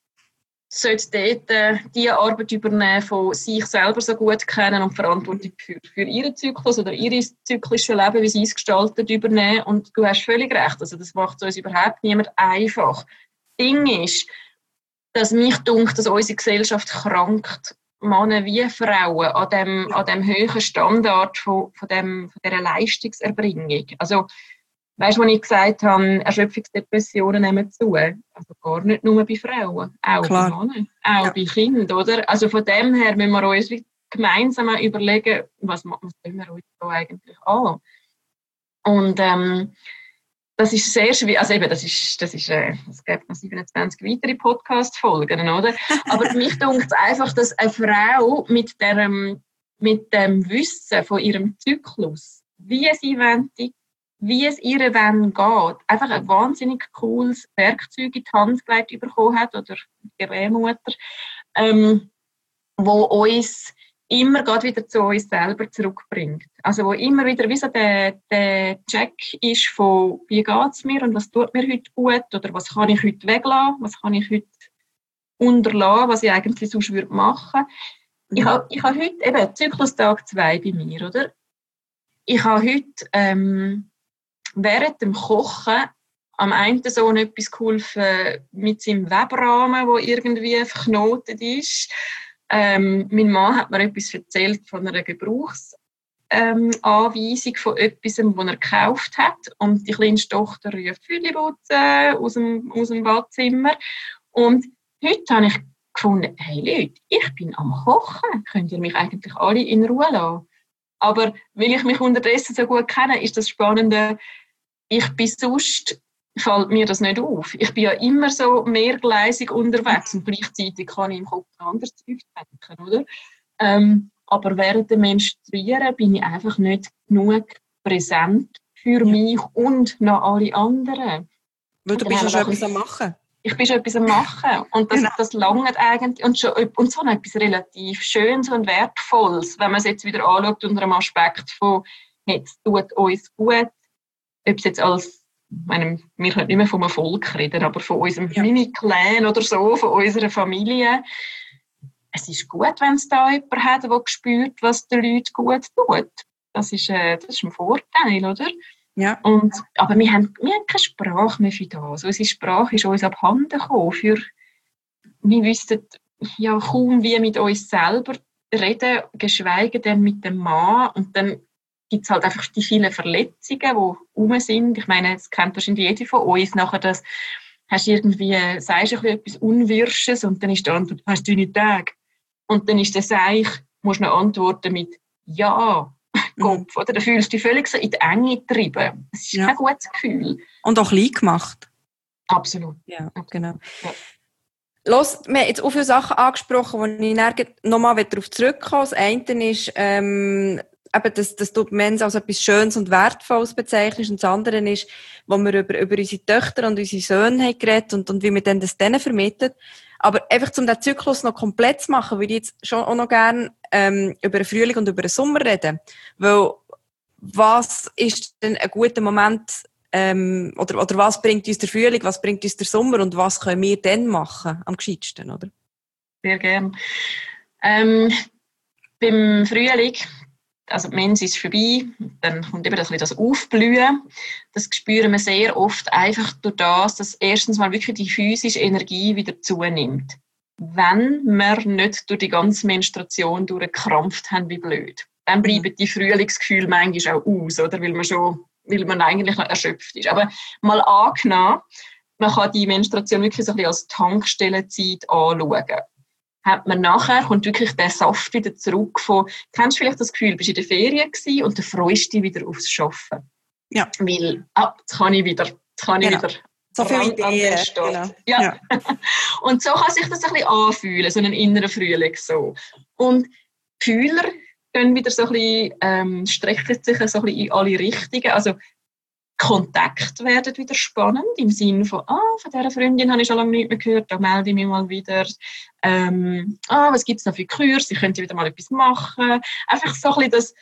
sollte dort äh, die Arbeit übernehmen, von sich selber so gut kennen und Verantwortung für, für ihren Zyklus oder ihr zyklisches Leben, wie sie es gestaltet, übernehmen. Und du hast völlig recht, also das macht uns überhaupt niemand einfach. Das Ding ist, dass mich dunkt, dass unsere Gesellschaft krankt, Männer wie Frauen, an dem, an dem hohen Standard von, von, dem, von dieser Leistungserbringung. Also, Weißt du, als ich gesagt habe, Erschöpfungsdepressionen nehmen zu? Also gar nicht nur bei Frauen, auch Klar. bei Männern, auch Ja. bei Kindern, oder? Also von dem her müssen wir uns gemeinsam überlegen, was, was tun wir uns da eigentlich an? Und ähm, das ist sehr schwierig, also eben, das ist, das ist, äh, es gibt noch siebenundzwanzig weitere Podcast-Folgen, oder? Aber mich dunkt es einfach, dass eine Frau mit dem, mit dem Wissen von ihrem Zyklus, wie sie wollen, wie es ihr wenn geht, einfach ein wahnsinnig cooles Werkzeug in die Hand gelegt bekommen hat, oder die Gebärmutter, ähm, wo uns immer gerade wieder zu uns selber zurückbringt. Also wo immer wieder wie so der, der Check ist von, wie geht es mir und was tut mir heute gut oder was kann ich heute weglassen, was kann ich heute unterlassen, was ich eigentlich sonst würde machen. Mhm. Ich habe ich hab heute eben Zyklustag zwei bei mir, oder? Ich habe heute ähm, während dem Kochen am einen Sohn etwas geholfen mit seinem Webrahmen, der irgendwie verknotet ist. Ähm, mein Mann hat mir etwas erzählt von einer Gebrauchsanweisung ähm, von etwas, das er gekauft hat. Und die kleine Tochter ruft Füdliputzen aus dem, aus dem Badzimmer. Und heute habe ich gefunden, hey Leute, ich bin am Kochen. Könnt ihr mich eigentlich alle in Ruhe lassen? Aber weil ich mich unterdessen so gut kenne, ist das Spannende, ich bin sonst, fällt mir das nicht auf. Ich bin ja immer so mehrgleisig unterwegs und gleichzeitig kann ich im Kopf anders Zeug denken, oder? Ähm, aber während dem Menstruieren bin ich einfach nicht genug präsent für ja. mich und noch alle anderen. Weil du bist ja schon etwas am Machen. Ich bin schon etwas am Machen. Und das, genau. das langt eigentlich. Und, schon, und so etwas relativ Schönes und Wertvolles, wenn man es jetzt wieder anschaut unter einem Aspekt von, hey, es tut uns gut, ob es jetzt als, meine, wir können nicht mehr vom Erfolg reden, aber von unserem ja. Mini-Clan oder so, von unserer Familie. Es ist gut, wenn es da jemanden hat, der spürt, was den Leuten gut tut. Das ist, äh, das ist ein Vorteil, oder? Ja. Und, aber wir haben, wir haben keine Sprache mehr für das. Unsere Sprache ist uns abhanden gekommen. Für, wir wüssten ja kaum, wie mit uns selber reden, geschweige denn mit dem Mann. Und dann gibt es halt einfach die vielen Verletzungen, die rum sind. Ich meine, das kennt wahrscheinlich jede von uns. Nachher das, hast du irgendwie, sagst du etwas Unwirsches und dann ist die Antwort, hast du deine Tage? Und dann ist das Seich, musst du noch antworten mit Ja, Kopf. Mhm. Oder dann fühlst du dich völlig so in die Enge getrieben. Das ist ja. kein gutes Gefühl. Und auch klein gemacht. Absolut. Ja, genau. Ja. Los, wir haben jetzt auch viele Sachen angesprochen, wo ich nochmal darauf zurückkomme. Das eine ist, ähm, eben, dass, dass du die Mensa als etwas Schönes und Wertvolles bezeichnest. Und das andere ist, wo wir über, über unsere Töchter und unsere Söhne haben geredet und, und wie wir dann das denen vermitteln. Aber einfach, um den Zyklus noch komplett zu machen, würde ich jetzt schon auch noch gerne ähm, über den Frühling und über den Sommer reden. Weil, was ist denn ein guter Moment, ähm, oder, oder was bringt uns der Frühling, was bringt uns der Sommer und was können wir dann machen, am gescheitsten, oder? Sehr gerne. Ähm, beim Frühling, also die Mense ist vorbei, dann kommt eben das, das Aufblühen. Das spüren wir sehr oft einfach durch das, dass erstens mal wirklich die physische Energie wieder zunimmt. Wenn wir nicht durch die ganze Menstruation durchgekrampft haben, wie blöd. Dann bleiben die Frühlingsgefühle manchmal auch aus, oder? Weil man schon, weil man eigentlich noch erschöpft ist. Aber mal angenommen, man kann die Menstruation wirklich so ein bisschen als Tankstellenzeit anschauen. Hat man nachher, kommt wirklich der Saft wieder zurück von, kennst du vielleicht das Gefühl, du bist in der Ferien gewesen und dann freust du dich wieder aufs Arbeiten. Ja. Weil, ah, jetzt kann ich wieder, jetzt kann ich genau. wieder. So viele Ideen. Genau. Ja. ja. Und so kann sich das ein bisschen anfühlen, so einen inneren Frühling so. Und die Fühler gehen wieder so ein bisschen, ähm, strecken sich so ein bisschen in alle Richtungen. Also, Kontakt werden wieder spannend, im Sinne von, ah, von dieser Freundin habe ich schon lange nichts mehr gehört, da melde ich mich mal wieder. Ähm, ah, was gibt es noch für Kurse, ich könnte wieder mal etwas machen. Einfach so ein bisschen, dass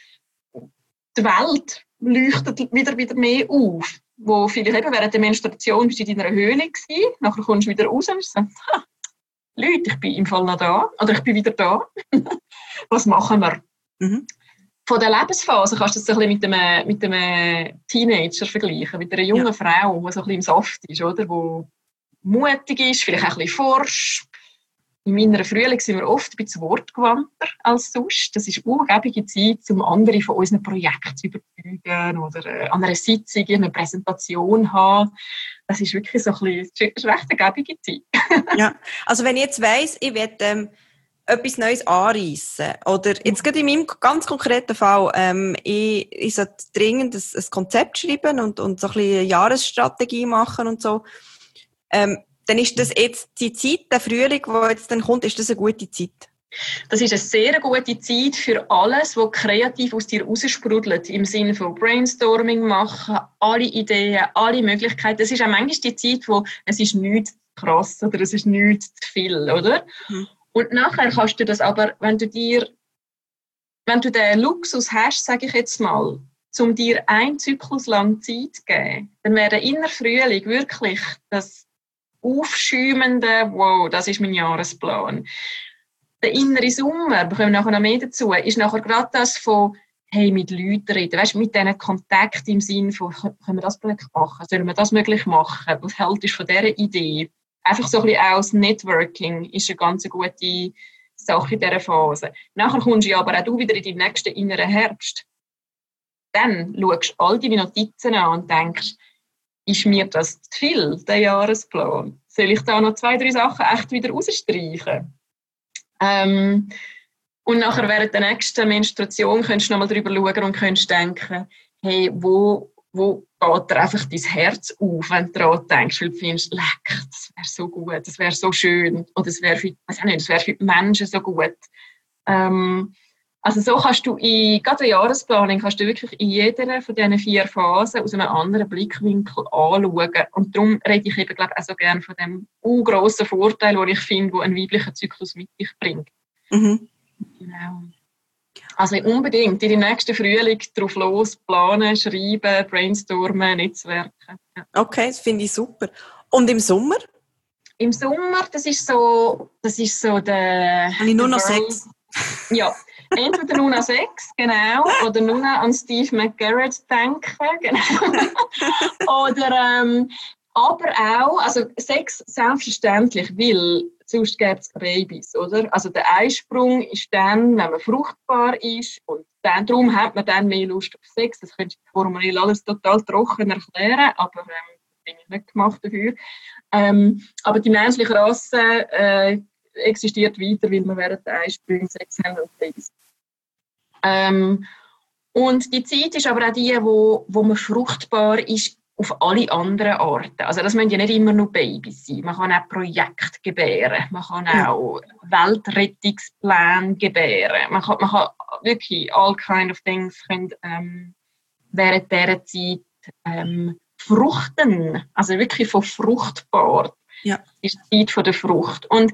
die Welt leuchtet wieder, wieder mehr auf. Wo vielleicht eben während der Menstruation bist du in deiner Höhle gewesen, nachher kommst du wieder raus und sagst, ha, Leute, ich bin im Fall noch da, oder ich bin wieder da. Was machen wir? Mhm. Von der Lebensphase kannst du das so ein bisschen mit einem, mit einem Teenager vergleichen, mit einer jungen ja. Frau, die so ein bisschen im Saft ist, oder? Die mutig ist, vielleicht auch ein bisschen forsch, in meiner Frühling sind wir oft ein bisschen wortgewandter als sonst. Das ist eine ungebige Zeit, um andere von unseren Projekten zu überzeugen oder äh, an einer Sitzung eine Präsentation haben. Das ist wirklich so ein bisschen, das ist recht eine gebige Zeit. Ja, also wenn ich jetzt weiss, ich will ähm, etwas Neues anreissen oder jetzt gerade in meinem ganz konkreten Fall, ähm, ich, ich sollte dringend ein, ein Konzept schreiben und, und so ein bisschen eine Jahresstrategie machen und so, ähm, dann ist das jetzt die Zeit, der Frühling, der jetzt dann kommt, ist das eine gute Zeit? Das ist eine sehr gute Zeit für alles, was kreativ aus dir raussprudelt. Im Sinne von Brainstorming machen, alle Ideen, alle Möglichkeiten. Das ist auch manchmal die Zeit, wo es ist nichts krass oder es ist nichts zu viel, oder? Mhm. Und nachher kannst du das aber, wenn du dir, wenn du den Luxus hast, sage ich jetzt mal, um dir einen Zyklus lang Zeit zu geben, dann wäre der innere Frühling wirklich das aufschäumende, wow, das ist mein Jahresplan. Der innere Sommer, wir kommen nachher noch mehr dazu, ist nachher gerade das von, hey, mit Leuten reden, weißt, mit diesen Kontakt im Sinne von, können wir das möglich machen, sollen wir das möglich machen, was hältst du von dieser Idee? Einfach so ein bisschen aus Networking ist eine ganz gute Sache in dieser Phase. Nachher kommst du aber auch du wieder in deinen nächsten inneren Herbst. Dann schaust du all deine Notizen an und denkst, ist mir das zu viel, der Jahresplan? Soll ich da noch zwei, drei Sachen echt wieder rausstreichen? Ähm, und nachher während der nächsten Menstruation könntest du nochmal darüber schauen und könntest denken, hey, wo, wo geht dir einfach dein Herz auf, wenn du daran denkst, weil du findest, leck, das wäre so gut, das wäre so schön, oder das wäre für, weiß auch nicht, das wäre für die Menschen so gut. Ähm, Also so kannst du in, gerade in Jahresplanung, kannst du wirklich in jeder von diesen vier Phasen aus einem anderen Blickwinkel anschauen. Und darum rede ich eben, glaube ich, auch so gerne von dem ungrossen Vorteil, den ich finde, den ein weiblicher Zyklus mit sich bringt. Mhm. Genau. Also unbedingt in den nächsten Frühling drauf los, planen, schreiben, brainstormen, netzwerken. Ja. Okay, das finde ich super. Und im Sommer? Im Sommer, das ist so, das ist so der... Habe ich nur noch Sex? Ja. Entweder nur an Sex, genau, oder nur an Steve McGarrett denken, genau. Oder, ähm, aber auch, also Sex selbstverständlich, weil sonst gäbe es Babys, oder? Also der Eisprung ist dann, wenn man fruchtbar ist, und dann, darum hat man dann mehr Lust auf Sex. Das könnte ich formell alles total trocken erklären, aber ähm, bin ich nicht gemacht dafür. Ähm, aber die menschliche Rasse äh, existiert weiter, weil wir während der Einsprünge Sex haben und Babys. Ähm, und die Zeit ist aber auch die, wo, wo man fruchtbar ist auf alle anderen Arten. Also das müssen ja nicht immer nur Babys sein. Man kann auch Projekte gebären, man kann auch Weltrettungspläne gebären. Man kann, man kann wirklich all kind of things können, ähm, während dieser Zeit ähm, fruchten. Also wirklich von fruchtbar. Ja. Ist die Zeit von der Frucht. Und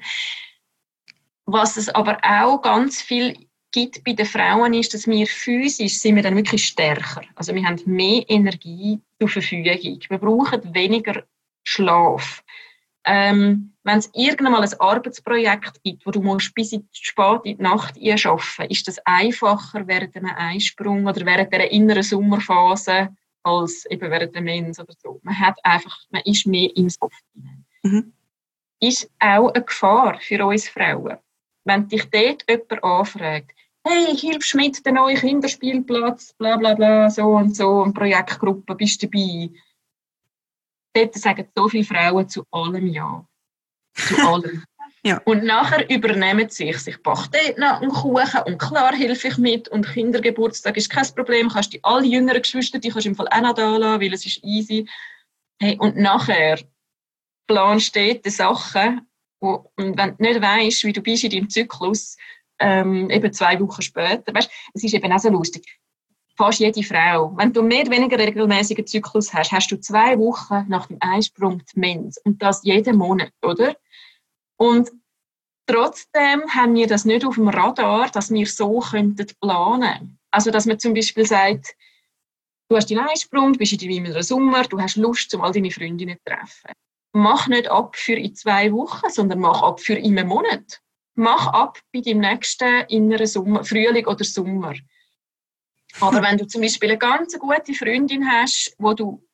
was es aber auch ganz viel gibt bei den Frauen ist, dass wir physisch sind wir dann wirklich stärker. Also wir haben mehr Energie zur Verfügung. Wir brauchen weniger Schlaf. Ähm, wenn es irgendwann mal ein Arbeitsprojekt gibt, wo du musst bis in die spät in die Nacht arbeiten musst, ist das einfacher während einem Einsprung oder während der inneren Sommerphase als eben während der Mens oder so. Man hat einfach, man ist mehr im Soft. Mhm. Ist auch eine Gefahr für uns Frauen. Wenn dich dort jemand anfragt, hey, hilfst du mit, der neue Kinderspielplatz, bla bla bla, so und so, eine Projektgruppe, bist du dabei? Dort sagen so viele Frauen zu allem Ja. Zu allem. Ja. Und nachher übernehmen sie sich. Ich backe dort noch einen Kuchen und klar helfe ich mit und Kindergeburtstag ist kein Problem, kannst du alle jüngeren Geschwister, die kannst du im Fall auch noch da lassen, weil es ist easy. Hey, und nachher planst du dort die Sachen, wo, und wenn du nicht weisst, wie du bist in deinem Zyklus, ähm, eben zwei Wochen später, weißt, es ist eben auch so lustig. Fast jede Frau, wenn du mehr oder weniger regelmäßigen Zyklus hast, hast du zwei Wochen nach dem Einsprung die Mens. Und das jeden Monat, oder? Und trotzdem haben wir das nicht auf dem Radar, dass wir so könnten planen. Also, dass man zum Beispiel sagt, du hast deinen Einsprung, du bist in deinem Sommer, du hast Lust, um all deine Freundinnen zu treffen. Mach nicht ab für in zwei Wochen, sondern mach ab für in einem Monat. Mach ab bei deinem nächsten inneren Sommer, Frühling oder Sommer. Aber wenn du zum Beispiel eine ganz gute Freundin hast, wo du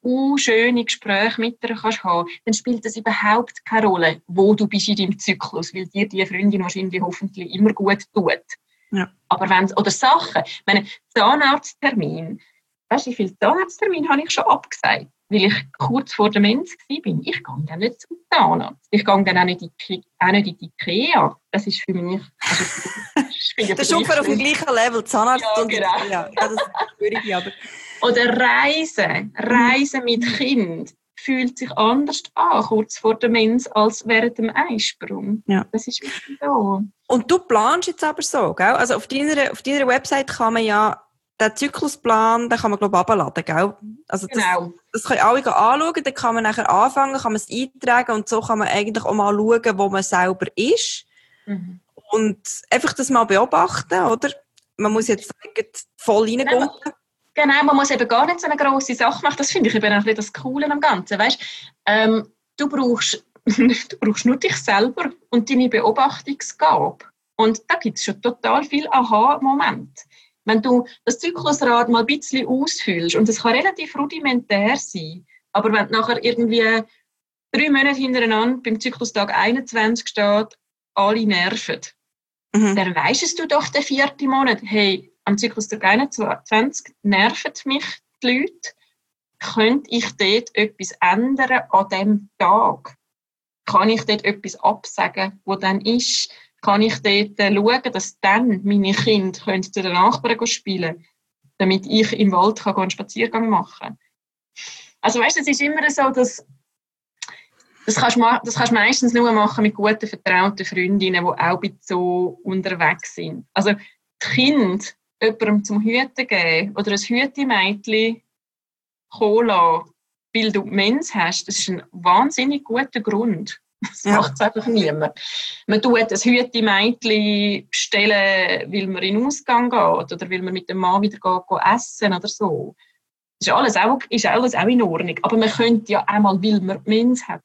uh, schöne Gespräche mit ihr kannst haben, dann spielt das überhaupt keine Rolle, wo du bist in deinem Zyklus, weil dir die Freundin wahrscheinlich hoffentlich immer gut tut. Ja. Aber wenn oder Sachen, ich meine, Zahnarzttermin, weißt du, wie viele Zahnarzttermine habe ich schon abgesagt, weil ich kurz vor der Mens war. Ich gehe dann nicht zum Zahnarzt. Ich gehe dann auch nicht in die, auch nicht in die IKEA. Das ist für mich... Also, das ist schon auf dem gleichen Level, Zahnarzt ja, und genau. Ja, das ist schwierig, aber... Oder Reisen. Reisen mit Kind fühlt sich anders an, kurz vor der Mens, als während dem Eisprung. Ja. Das ist wirklich so. Und du planst jetzt aber so, gell? Also auf deiner, auf deiner Website kann man ja den Zyklusplan, den kann man, glaube ich, runterladen, gell? Also das, Genau. das können alle anschauen, dann kann man nachher anfangen, kann man es eintragen und so kann man eigentlich auch mal schauen, wo man selber ist. Mhm. Und einfach das mal beobachten, oder? Man muss jetzt voll reingumpen. Genau, man muss eben gar nicht so eine grosse Sache machen. Das finde ich eben auch das Coole am Ganzen. Weißt, ähm, du, brauchst, du brauchst nur dich selber und deine Beobachtungsgabe. Und da gibt es schon total viel Aha-Momente. Wenn du das Zyklusrad mal ein bisschen ausfüllst, und das kann relativ rudimentär sein, aber wenn du nachher irgendwie drei Monate hintereinander beim Zyklustag einundzwanzig steht, alle nerven, mhm. dann weisst du doch den vierten Monat, hey, am Zyklustag einundzwanzig nerven mich die Leute. Könnte ich dort etwas ändern an diesem Tag? Kann ich dort etwas absagen, wo dann ist? Kann ich dort schauen, dass dann meine Kinder zu den Nachbarn spielen können, damit ich im Wald kann einen Spaziergang machen kann? Also weißt du, es ist immer so, dass das kannst, das kannst du meistens nur machen mit guten, vertrauten Freundinnen, die auch ein bisschen so unterwegs sind. Also die Kinder jemandem zum Hüten geben oder ein Hütemädchen kommen lassen, weil du Mens hast, das ist ein wahnsinnig guter Grund. Das ja. macht es einfach niemand. Man tut ein Hütemädchen bestellen, weil man in den Ausgang geht oder weil man mit dem Mann wieder geht, geht essen oder so. Das ist alles, auch, ist alles auch in Ordnung. Aber man könnte ja einmal, weil man Mens hat.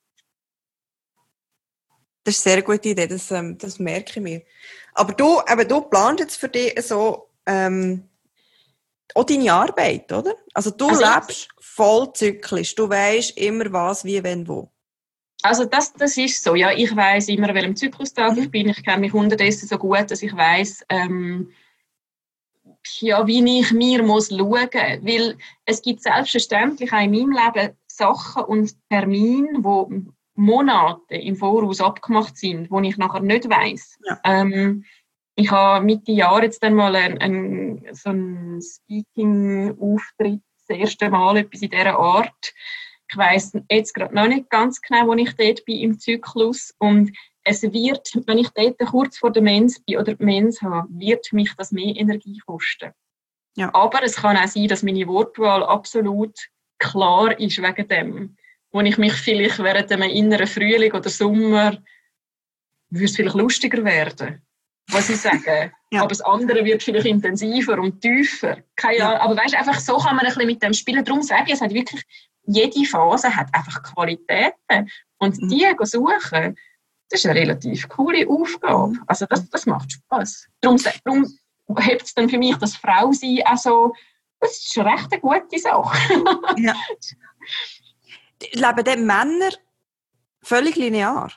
Das ist eine sehr gute Idee, das, ähm, das merke ich mir. Aber du, eben, du planst jetzt für dich so Ähm, auch deine Arbeit, oder? Also du also lebst voll zyklisch. Du weisst immer was, wie, wenn, wo. Also das, das ist so. Ja, ich weiss immer, welchem Zyklustag mhm. ich bin. Ich kenne mich unterdessen so gut, dass ich weiss, ähm, ja, wie ich mir muss schauen muss. Weil es gibt selbstverständlich auch in meinem Leben Sachen und Termine, die Monate im Voraus abgemacht sind, die ich nachher nicht weiss. Ja. Ähm, Ich habe Mitte Jahr jetzt dann mal einen, einen, so einen Speaking-Auftritt, das erste Mal etwas in dieser Art. Ich weiss jetzt gerade noch nicht ganz genau, wo ich dort bin im Zyklus. Und es wird, wenn ich dort kurz vor der Mens bin oder die Mens habe, wird mich das mehr Energie kosten. Ja. Aber es kann auch sein, dass meine Wortwahl absolut klar ist wegen dem. Wo ich mich vielleicht während einem inneren Frühling oder Sommer, würde es vielleicht lustiger werden. Was ich sage. Ja. Aber das andere wird vielleicht intensiver und tiefer. Keine Ahnung. Ja. Aber weißt, einfach so kann man ein bisschen mit dem spielen. Darum sage ich, es hat wirklich, jede Phase hat einfach Qualitäten. Und mhm. die suchen, das ist eine relativ coole Aufgabe. Also das, das macht Spass. Darum, darum hebt es dann für mich das Frausein auch so, das ist recht eine gute Sache. Ja. Leben die Männer völlig linear?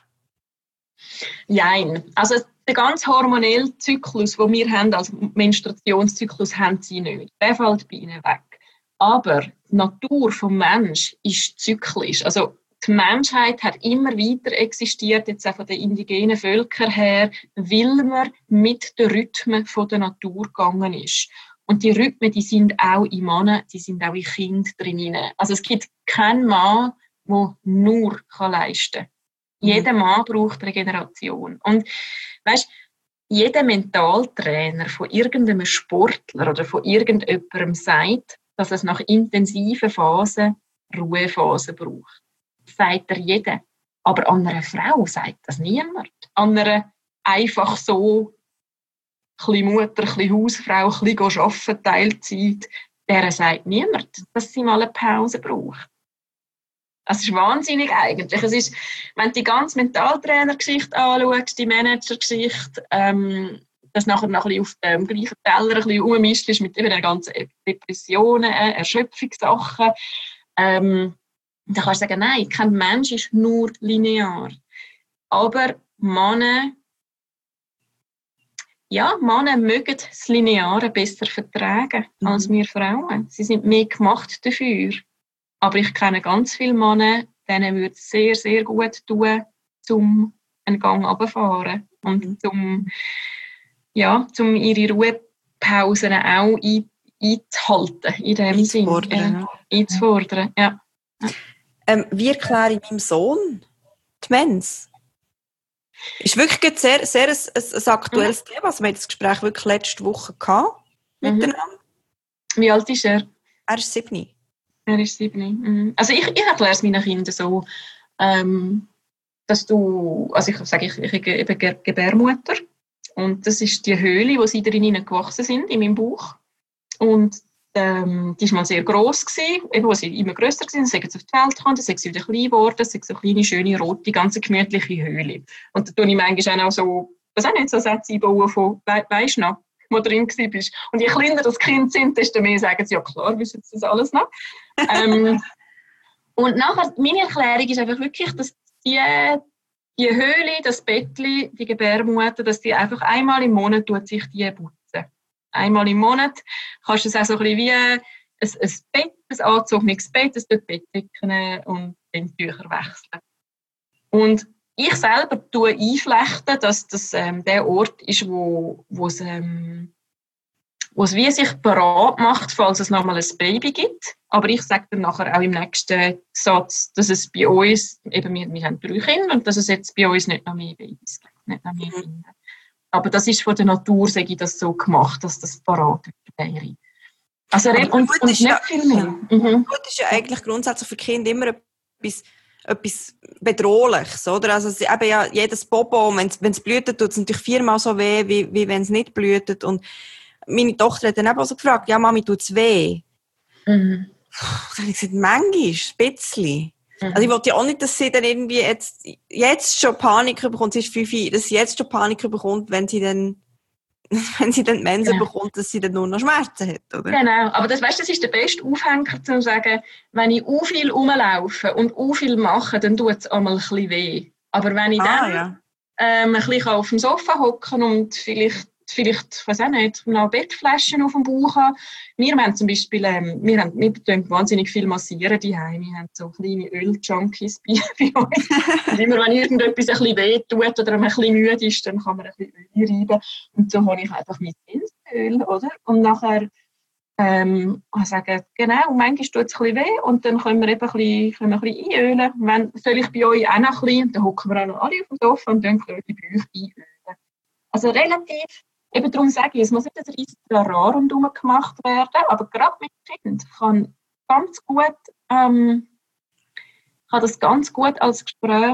Nein. Also der ganz hormonelle Zyklus, den wir haben, als Menstruationszyklus, haben sie nicht. Der fällt bei ihnen weg. Aber die Natur des Menschen ist zyklisch. Also die Menschheit hat immer weiter existiert, jetzt auch von den indigenen Völkern her, weil man mit den Rhythmen der Natur gegangen ist. Und die Rhythmen, die sind auch in Männern, die sind auch in Kindern drin. Also es gibt keinen Mann, der nur leisten kann. Jeder Mann braucht Regeneration. Und weißt, jeder Mentaltrainer von irgendeinem Sportler oder von irgendjemandem sagt, dass es nach intensiven Phasen Ruhephasen braucht. Das sagt er jeder. Aber an einer Frau sagt das niemand. An einer einfach so, ein bisschen Mutter, ein bisschen Hausfrau, ein bisschen arbeiten, Teilzeit, der sagt niemand, dass sie mal eine Pause braucht. Das ist wahnsinnig eigentlich. Es ist, wenn du die ganze Mentaltrainer-Geschichte anschaust, die Manager-Geschichte, ähm, dass nachher noch ein bisschen auf dem gleichen Teller ein bisschen rummischst mit den ganzen Depressionen, Erschöpfungssachen. Ähm, dann kannst du sagen, nein, kein Mensch ist nur linear. Aber Männer, ja, Männer mögen das Lineare besser vertragen mhm. als wir Frauen. Sie sind mehr gemacht dafür. Aber ich kenne ganz viele Männer, denen würde es sehr, sehr gut tun, um einen Gang runterzufahren und mhm. um, ja, um ihre Ruhepausen auch ein, einzuhalten, in dem Sinn. Einzufordern. Äh, einzufordern, ja. Ähm, wie erkläre ich meinem Sohn die Mens? Ist wirklich sehr, sehr ein, ein, ein aktuelles mhm. Thema. Also wir hatten das Gespräch wirklich letzte Woche gehabt, mhm. miteinander. Wie alt ist er? Er ist sieben. Er ist sieben. Mhm. Also ich, ich erkläre es meinen Kindern so, ähm, dass du, also ich sage, ich, ich bin eben Gebärmutter und das ist die Höhle, wo sie drinnen gewachsen sind, in meinem Bauch. Und ähm, die war mal sehr gross gewesen, eben, wo sie immer grösser waren, dann sind sie auf die Welt gekommen, dann sind sie wieder klein geworden, dann sind so eine kleine, schöne, rote, ganz gemütliche Höhle. Und da tue ich manchmal auch so, was auch nicht, so Sätze einbauen von, we weisst du noch, wo du drin warst. Und je kleiner das Kind sind, desto mehr sagen sie, ja klar, wissen sie das alles noch. ähm, und nachher, meine Erklärung ist einfach wirklich, dass die, die Höhle, das Bettchen, die Gebärmutter, dass die einfach einmal im Monat tut sich die putzen. Einmal im Monat kannst du es auch so ein bisschen wie ein, ein Bett, ein angezogenes Bett, ein Bettdecken und dann Tücher wechseln. Und ich selber tue einflechten, dass das ähm, der Ort ist, wo, wo es, ähm, wo es wie sich bereit macht, falls es nochmal ein Baby gibt. Aber ich sage dann nachher auch im nächsten Satz, dass es bei uns, eben wir, wir haben drei Kinder, und dass es jetzt bei uns nicht noch mehr Babys gibt, nicht noch mehr Kinder. Aber das ist von der Natur, sage ich, das so gemacht, dass das parat wäre. Also und, und nicht ja, viel mehr. Mhm. Gut ist ja eigentlich grundsätzlich für Kinder immer etwas, etwas Bedrohliches, oder? Also es, eben ja, jedes Popo, wenn es blüht, tut es natürlich viermal so weh, wie, wie wenn es nicht blüht. Und meine Tochter hat dann eben auch so gefragt, ja Mami, tut es weh? Mhm. Puh, dann habe ich gesagt, manchmal, ein bisschen. Mhm. Also ich wollte ja auch nicht, dass sie dann irgendwie jetzt, jetzt schon Panik bekommt, sie ist fünf, dass sie jetzt schon Panik bekommt, wenn sie dann, wenn sie dann die Mensen genau. bekommt, dass sie dann nur noch Schmerzen hat, oder? Genau, aber das, weißt, das ist der beste Aufhänger, um zu sagen, wenn ich u viel rumlaufe und u viel mache, dann tut es einmal ein bisschen weh. Aber wenn ich ah, dann ja. ähm, ein bisschen auf dem Sofa hocken und vielleicht vielleicht, ich weiß auch nicht, noch Bettflaschen auf dem Bauch haben. Wir haben zum Beispiel, ähm, wir haben, wir tun wahnsinnig viel massieren daheim. Wir haben so kleine Öl-Junkies bei, bei uns. Und immer wenn irgendetwas ein bisschen weh tut oder man ein bisschen müde ist, dann kann man ein bisschen Öl reiben. Und so habe ich einfach mein Öl, oder? Und nachher ähm, sagen, genau, manchmal tut es ein bisschen weh und dann können wir eben ein bisschen, können wir ein bisschen einölen. Wenn, soll ich bei euch auch noch ein bisschen, dann hocken wir auch noch alle auf dem Sofa und dann können wir bei euch einölen. Also relativ, eben darum sage ich, es muss nicht ein riesiges Trara rundherum gemacht werden, aber gerade mit Kindern kann ganz gut, ähm, kann das ganz gut als Gespräch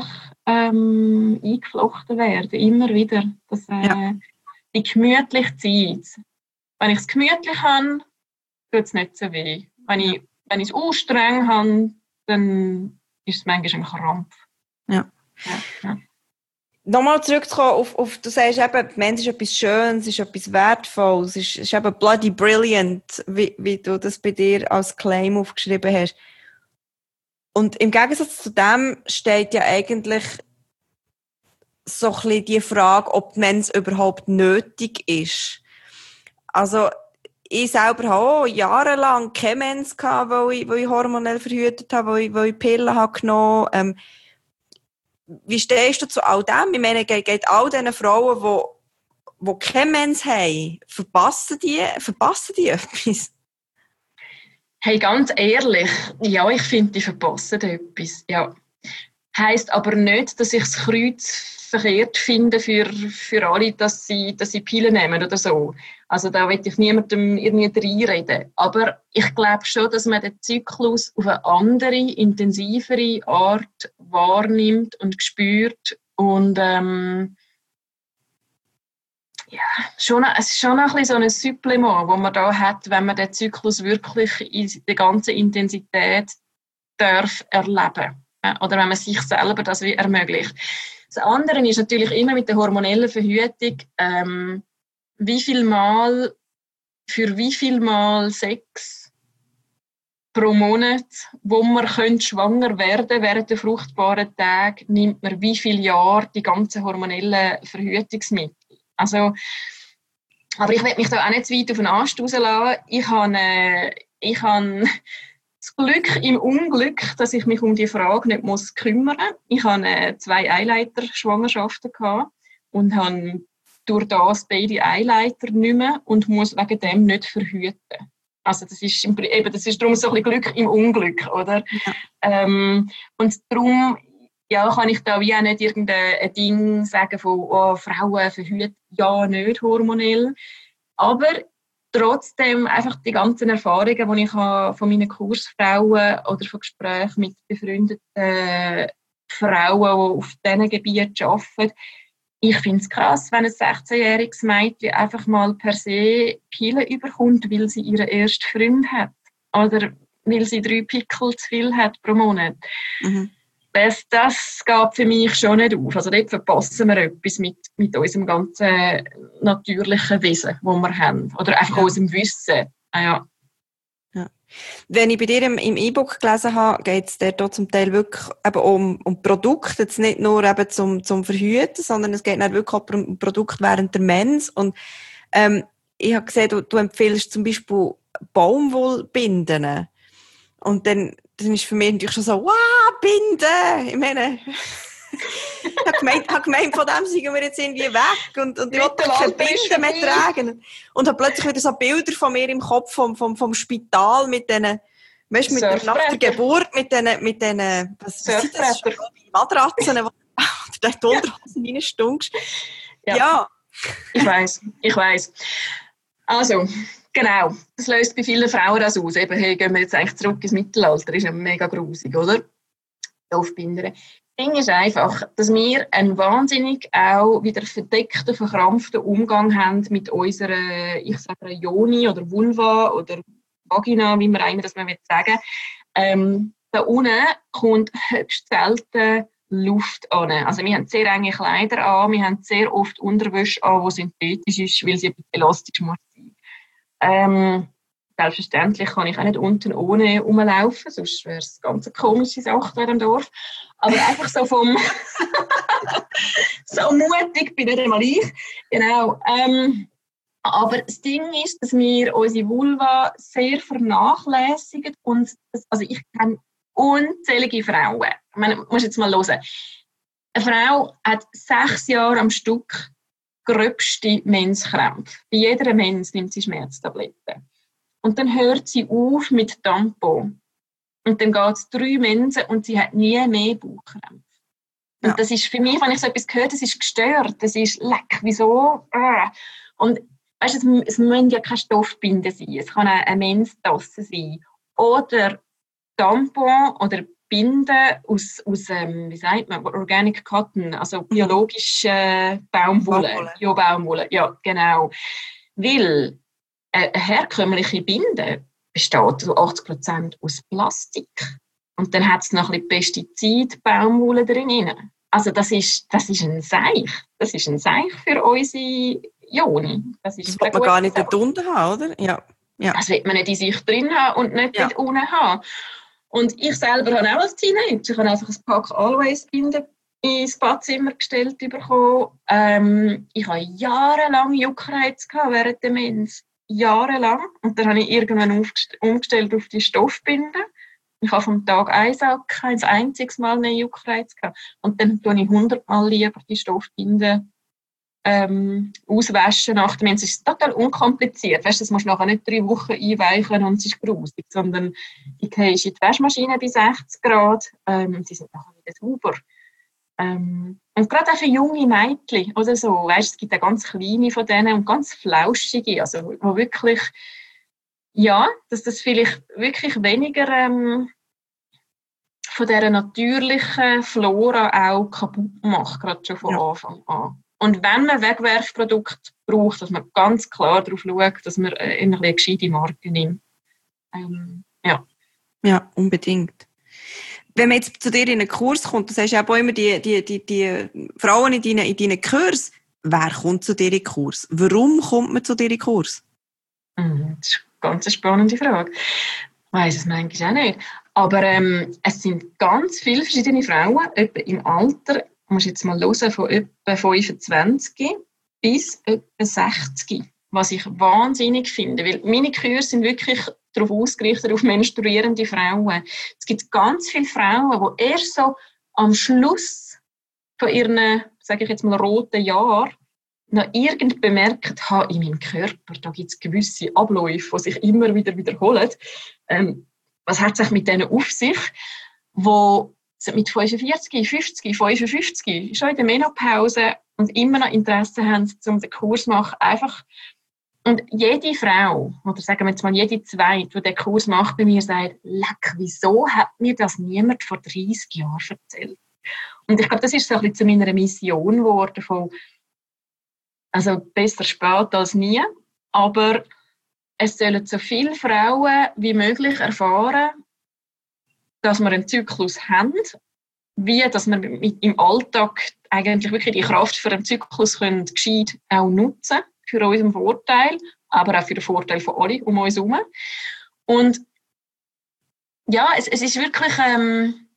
ähm, eingeflochten werden, immer wieder. Das, äh, ja. Die gemütliche Zeit. Wenn ich es gemütlich habe, tut es nicht so weh. Wenn ich, wenn ich es auch streng habe, dann ist es manchmal ein Krampf. Ja. Ja, ja. Nochmal zurückzukommen auf, auf, du sagst eben, die Mensch ist etwas Schönes, es ist etwas Wertvolles, es ist, ist eben bloody brilliant, wie, wie du das bei dir als Claim aufgeschrieben hast. Und im Gegensatz zu dem steht ja eigentlich so ein bisschen die Frage, ob die Mensch überhaupt nötig ist. Also, ich selber habe auch jahrelang keine Mens gehabt, weil ich, weil ich hormonell verhütet habe, weil ich, weil ich Pillen habe genommen. Ähm, wie stehst du zu all dem? Ich meine, geht, geht all diesen Frauen, die, die keine Mens haben, verpassen die, verpassen die etwas? Hey, ganz ehrlich, ja, ich finde, die verpassen etwas. Ja. Heisst aber nicht, dass ich das Kreuz verkehrt finde für, für alle, dass sie, dass sie Pillen nehmen oder so. Also da will ich niemandem irgendwie reinreden. Aber ich glaube schon, dass man den Zyklus auf eine andere, intensivere Art wahrnimmt und spürt. Und ähm, ja, schon, es ist schon ein bisschen so ein Supplement, das man da hat, wenn man den Zyklus wirklich in der ganzen Intensität darf erleben. Oder wenn man sich selber das wie ermöglicht. Das andere ist natürlich immer mit der hormonellen Verhütung, ähm, wie viel Mal, für wie viel Mal Sex pro Monat, wo man schwanger werden könnte, während der fruchtbaren Tage, nimmt man wie viele Jahre die ganzen hormonellen Verhütungsmittel. Also, aber ich will mich da auch nicht zu weit auf den Ast rauslassen. Ich habe, äh, ich habe das Glück im Unglück, dass ich mich um die Frage nicht muss kümmern muss. Ich hatte äh, zwei Eileiter-Schwangerschaften gehabt und habe durch das beide Eileiter nicht mehr und muss wegen dem nicht verhüten. Also das ist, eben, das ist darum so ein bisschen Glück im Unglück, oder? Ja. Ähm, und darum ja, kann ich da wie auch nicht irgendein Ding sagen von oh, Frauen verhüten ja nicht hormonell. Aber trotzdem einfach die ganzen Erfahrungen, die ich habe von meinen Kursfrauen oder von Gesprächen mit befreundeten Frauen, die auf diesen Gebieten arbeiten, ich finde es krass, wenn ein sechzehnjähriges Mädchen einfach mal per se Pillen überkommt, weil sie ihren ersten Freund hat. Oder weil sie drei Pickel zu viel hat pro Monat. Mhm. Das, das geht für mich schon nicht auf. Also dort verpassen wir etwas mit, mit unserem ganzen natürlichen Wesen, das wir haben. Oder einfach ja. unserem Wissen. Ah, ja. Ja. Wenn ich bei dir im, im E-Book gelesen habe, geht es dort zum Teil wirklich eben um, um Produkte, jetzt nicht nur eben zum, zum Verhüten, sondern es geht dann wirklich auch um Produkte während der Mens. Und ähm, ich habe gesehen, du, du empfiehlst zum Beispiel Baumwollbinden. Und dann, dann ist für mich natürlich schon so, wow, Binden! Ich meine, ich habe gemeint, habe gemeint, von dem sind wir jetzt irgendwie weg und, und ich wollte keine Binden mehr tragen. Und habe plötzlich wieder so Bilder von mir im Kopf vom, vom, vom Spital mit diesen, weißt du, mit der, nach der Geburt, mit diesen, mit diesen, was, was sind das? Matratzen, wo du die Unterhosen reinstunkst. Ja. ja. Ich weiss, ich weiss. Also, genau, das löst bei vielen Frauen das aus. Eben, hey, gehen wir jetzt eigentlich zurück ins Mittelalter, das ist ja mega grusig, oder? Aufbindern. Das Ding ist einfach, dass wir einen wahnsinnig auch wieder verdeckten, verkrampften Umgang haben mit unserer, ich sage Joni oder Vulva oder Vagina, wie man immer das mal sagen. Ähm, da unten kommt höchst selten Luft an. Also wir haben sehr enge Kleider an, wir haben sehr oft Unterwäsche an, die synthetisch ist, weil sie elastisch muss sein. Ähm, Selbstverständlich kann ich auch nicht unten ohne rumlaufen, sonst wäre es eine ganz komische Sache hier im Dorf. Aber einfach so vom so mutig bin nicht einmal ich. Genau. Ähm, aber das Ding ist, dass wir unsere Vulva sehr vernachlässigen. Und das, also ich kenne unzählige Frauen. Ich meine, du musst jetzt mal hören. Eine Frau hat sechs Jahre am Stück gröbste Menskrämpfe. Bei jeder Mens nimmt sie Schmerztabletten. Und dann hört sie auf mit Tampon. Und dann geht es drei Mensen und sie hat nie mehr Bauchkrämpfe. Und ja. das ist für mich, wenn ich so etwas höre, das ist gestört. Das ist leck, wieso? Und weißt du, es, es müssen ja keine Stoffbinden sein. Es kann auch eine Menstasse sein. Oder Tampon oder Binden aus, aus ähm, wie sagt man, Organic Cotton, also biologische äh, Baumwolle. Baumwolle. Ja, Baumwolle, ja, genau. Weil eine herkömmliche Binde besteht zu achtzig Prozent aus Plastik. Und dann hat es noch ein bisschen Pestizid, Baumwolle drin. Also das ist, das ist ein Seich. Das ist ein Seich für unsere Joni. Das ist das will man gar nicht dort unten haben, oder? Ja. Ja. Das will man nicht in sich drin haben und nicht ja. dort unten haben. Und ich selber habe auch als Teenager, ich habe einfach ein Pack Always-Binden ins Badzimmer gestellt bekommen. Ähm, ich hatte jahrelang Juckreiz während der Mens. Jahrelang. Und dann habe ich irgendwann umgestellt auf die Stoffbinden. Ich habe vom Tag eins auch kein einziges Mal einen Juckreiz gehabt. Und dann tue ich hundertmal lieber die Stoffbinden ähm, auswaschen nach dem Mens. Es ist total unkompliziert. Weißt, das musst du nachher nicht drei Wochen einweichen und es ist grusig, sondern ich gehe in die Waschmaschine bei sechzig Grad ähm, und sie sind nachher wieder sauber. Ähm, und gerade auch für junge Mädchen oder so, weißt, es gibt auch ganz kleine von denen und ganz flauschige, also wo wirklich, ja, dass das vielleicht wirklich weniger ähm, von dieser natürlichen Flora auch kaputt macht, gerade schon von ja. Anfang an. Und wenn man Wegwerfprodukte braucht, dass man ganz klar darauf schaut, dass man äh, eine, eine gescheite Marke nimmt. Ähm, ja. Ja, unbedingt. Wenn man jetzt zu dir in einen Kurs kommt, du sagst ja auch immer die, die, die, die Frauen in deinen, in deinen Kurs, wer kommt zu dir in den Kurs? Warum kommt man zu dir in den Kurs? Das ist eine ganz spannende Frage. weiss es manchmal auch nicht. Aber ähm, es sind ganz viele verschiedene Frauen, etwa im Alter, muss jetzt mal hören, von etwa fünfundzwanzig bis etwa sechzig. Was ich wahnsinnig finde, weil meine Kurse sind wirklich darauf ausgerichtet, auf menstruierende Frauen. Es gibt ganz viele Frauen, die erst so am Schluss von ihren, sage ich jetzt mal, roten Jahr noch irgend bemerkt haben, in meinem Körper, da gibt es gewisse Abläufe, die sich immer wieder wiederholen. Ähm, was hat sich mit denen auf sich, wo mit fünfundvierzig, fünfzig, fünfundfünfzig, schon in der Menopause und immer noch Interesse haben, um den Kurs zu machen, einfach. Und jede Frau, oder sagen wir jetzt mal jede Zweite, die den Kurs macht, bei mir sagt, leck, wieso hat mir das niemand vor dreißig Jahren erzählt? Und ich glaube, das ist so ein bisschen zu meiner Mission geworden, von, also besser spät als nie, aber es sollen so viele Frauen wie möglich erfahren, dass wir einen Zyklus haben, wie dass wir mit, im Alltag eigentlich wirklich die Kraft für einen Zyklus können gescheit auch nutzen, für unseren Vorteil, aber auch für den Vorteil von allen um uns herum. Und ja, es, es ist wirklich, ähm,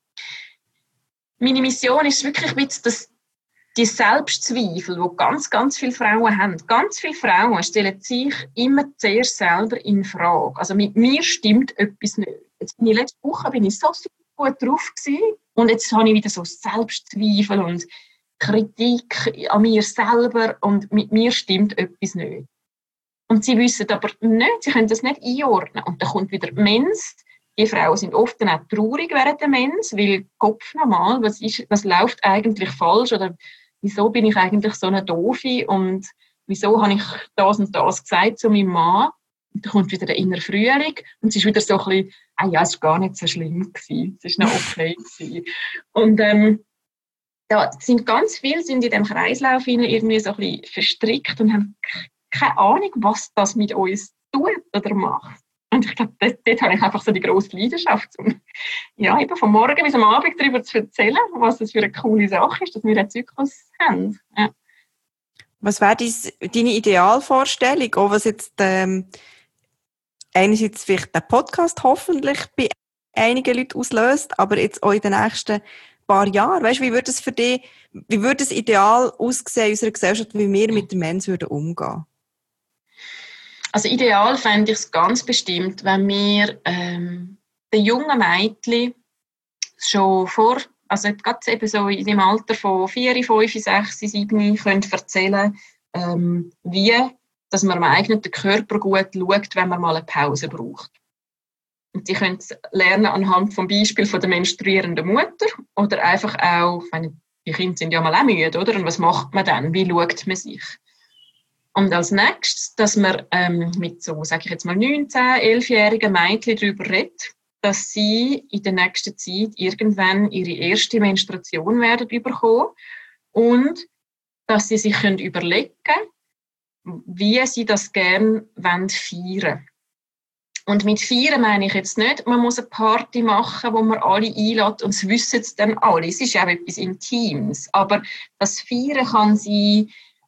meine Mission ist wirklich mit das, die Selbstzweifel, die ganz, ganz viele Frauen haben. Ganz viele Frauen stellen sich immer zuerst selber in Frage. Also mit mir stimmt etwas nicht. Jetzt bin ich letzte Woche bin ich so gut drauf gewesen, und jetzt habe ich wieder so Selbstzweifel und Kritik an mir selber und mit mir stimmt etwas nicht. Und sie wissen aber nicht, sie können das nicht einordnen. Und dann kommt wieder die Mens. Die Frauen sind oft dann auch traurig während der Mens, weil Kopf normal, was, ist, was läuft eigentlich falsch oder wieso bin ich eigentlich so eine Doofe und wieso habe ich das und das gesagt zu meinem Mann. Und dann kommt wieder der innere Frühling und es ist wieder so ein bisschen, ah ja, es war gar nicht so schlimm gewesen, es war noch okay gewesen. Und ähm, ja, sind ganz viele sind in diesem Kreislauf irgendwie so ein bisschen verstrickt und haben keine Ahnung, was das mit uns tut oder macht. Und ich glaube, dort, dort habe ich einfach so die grosse Leidenschaft, um ja, eben von morgen bis am Abend darüber zu erzählen, was das für eine coole Sache ist, dass wir einen Zyklus haben. Ja. Was wäre deine Idealvorstellung, auch was jetzt ähm, einerseits vielleicht der Podcast hoffentlich bei einigen Leuten auslöst, aber jetzt auch in den nächsten paar Jahren? Weißt, wie würde es für dich, wie würde es ideal aussehen in unserer Gesellschaft, wie wir mit der Mens würden umgehen? Also ideal fände ich es ganz bestimmt, wenn wir ähm, den jungen Mädchen schon vor, also gerade eben so in dem Alter von vier, fünf, sechs, sieben können erzählen, ähm, wie dass man am eigenen Körper gut schaut, wenn man mal eine Pause braucht. Und die können es lernen anhand vom Beispiel von der menstruierenden Mutter oder einfach auch, ich meine, die Kinder sind ja mal auch müde, oder? Und was macht man dann? Wie schaut man sich? Und als nächstes, dass man ähm, mit so, sage ich jetzt mal, neunzehn-, elfjährigen Mädchen darüber redet, dass sie in der nächsten Zeit irgendwann ihre erste Menstruation werden bekommen und dass sie sich können überlegen können, wie sie das gerne feiern wollen. Und mit Feiern meine ich jetzt nicht, man muss eine Party machen, wo man alle einlädt und es wissen es dann alle. Es ist ja auch etwas Intimes. Aber das Feiern kann sein,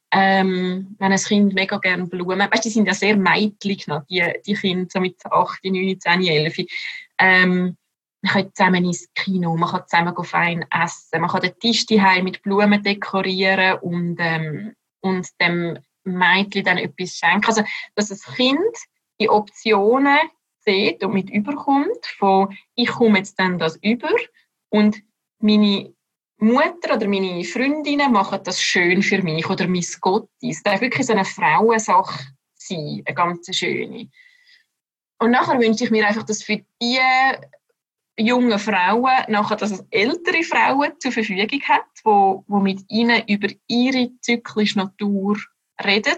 ähm, wenn ein Kind mega gerne Blumen, weißt, die sind ja sehr meidlich noch, die, die Kinder so mit acht, neun, zehn, elf. Ähm, man kann zusammen ins Kino, man kann zusammen fein essen, man kann den Tisch daheim mit Blumen dekorieren und, ähm, und dem Mädchen dann etwas schenken. Also, dass das Kind die Optionen sieht und mit überkommt, von ich komme jetzt dann das über und meine Mutter oder meine Freundinnen machen das schön für mich oder mein Gottis. Das darf wirklich so eine Frauensache sein, eine ganz schöne. Und nachher wünsche ich mir einfach, dass für die jungen Frauen nachher, dass es ältere Frauen zur Verfügung hat, wo, wo mit ihnen über ihre zyklische Natur reden.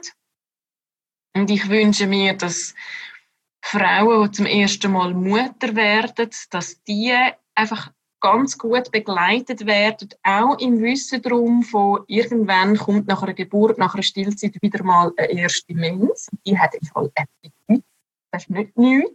Und ich wünsche mir, dass Frauen, die zum ersten Mal Mutter werden, dass die einfach ganz gut begleitet werden, auch im Wissen darum, von irgendwann kommt nach einer Geburt, nach einer Stillzeit wieder mal eine erste Mens. Die hat im Fall Appetit. Das ist nicht nichts.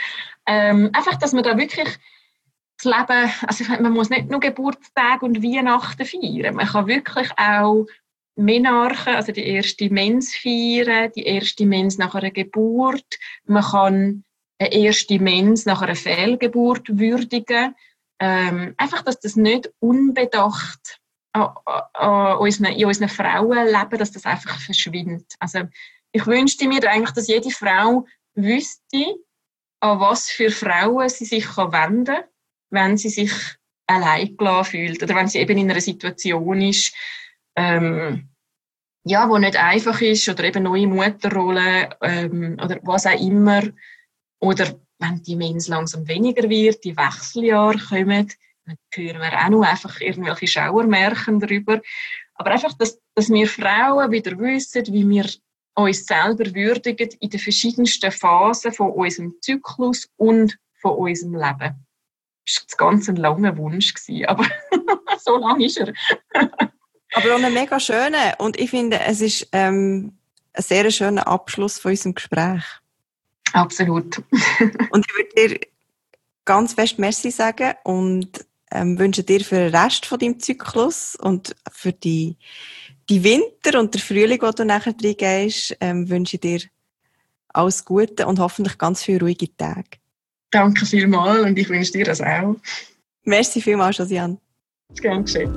Ähm, einfach, dass man da wirklich das Leben, also man muss nicht nur Geburtstage und Weihnachten feiern, man kann wirklich auch Menarche, also die erste Mens feiern, die erste Mens nach einer Geburt. Man kann eine erste Mens nach einer Fehlgeburt würdigen. Ähm, einfach, dass das nicht unbedacht an, an unseren, in unseren Frauenleben, dass das einfach verschwindet. Also, ich wünschte mir eigentlich, dass jede Frau wüsste, an was für Frauen sie sich wenden kann, wenn sie sich allein gelassen fühlt oder wenn sie eben in einer Situation ist, ähm, ja, wo nicht einfach ist oder eben neue Mutterrolle ähm, oder was auch immer. Oder wenn die Mens langsam weniger wird, die Wechseljahre kommen, dann hören wir auch noch einfach irgendwelche Schauermärchen darüber. Aber einfach, dass, dass wir Frauen wieder wissen, wie wir uns selber würdigen in den verschiedensten Phasen von unserem Zyklus und von unserem Leben. Das war ganz ein langer Wunsch, aber so lang ist er. Aber auch ein mega schöner. Und ich finde, es ist ähm, ein sehr schöner Abschluss von unserem Gespräch. Absolut. Und ich würde dir ganz fest Merci sagen und ähm, wünsche dir für den Rest von deinem Zyklus und für die, die Winter und der Frühling, wo du nachher reingehst, ähm, wünsche ich dir alles Gute und hoffentlich ganz viele ruhige Tage. Danke vielmals und ich wünsche dir das auch. Merci vielmals, Josiane. Gern geschehen.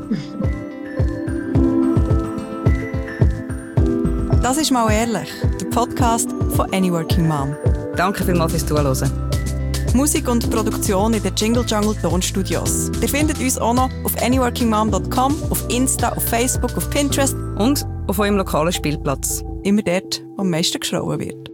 Das ist «Mal ehrlich», der Podcast von Any Working Mom. Danke vielmals fürs Zuhören. Musik und Produktion in den Jingle Jungle Tonstudios. Ihr findet uns auch noch auf any working mom dot com, auf Insta, auf Facebook, auf Pinterest und auf eurem lokalen Spielplatz. Immer dort, wo am meisten geschrauen wird.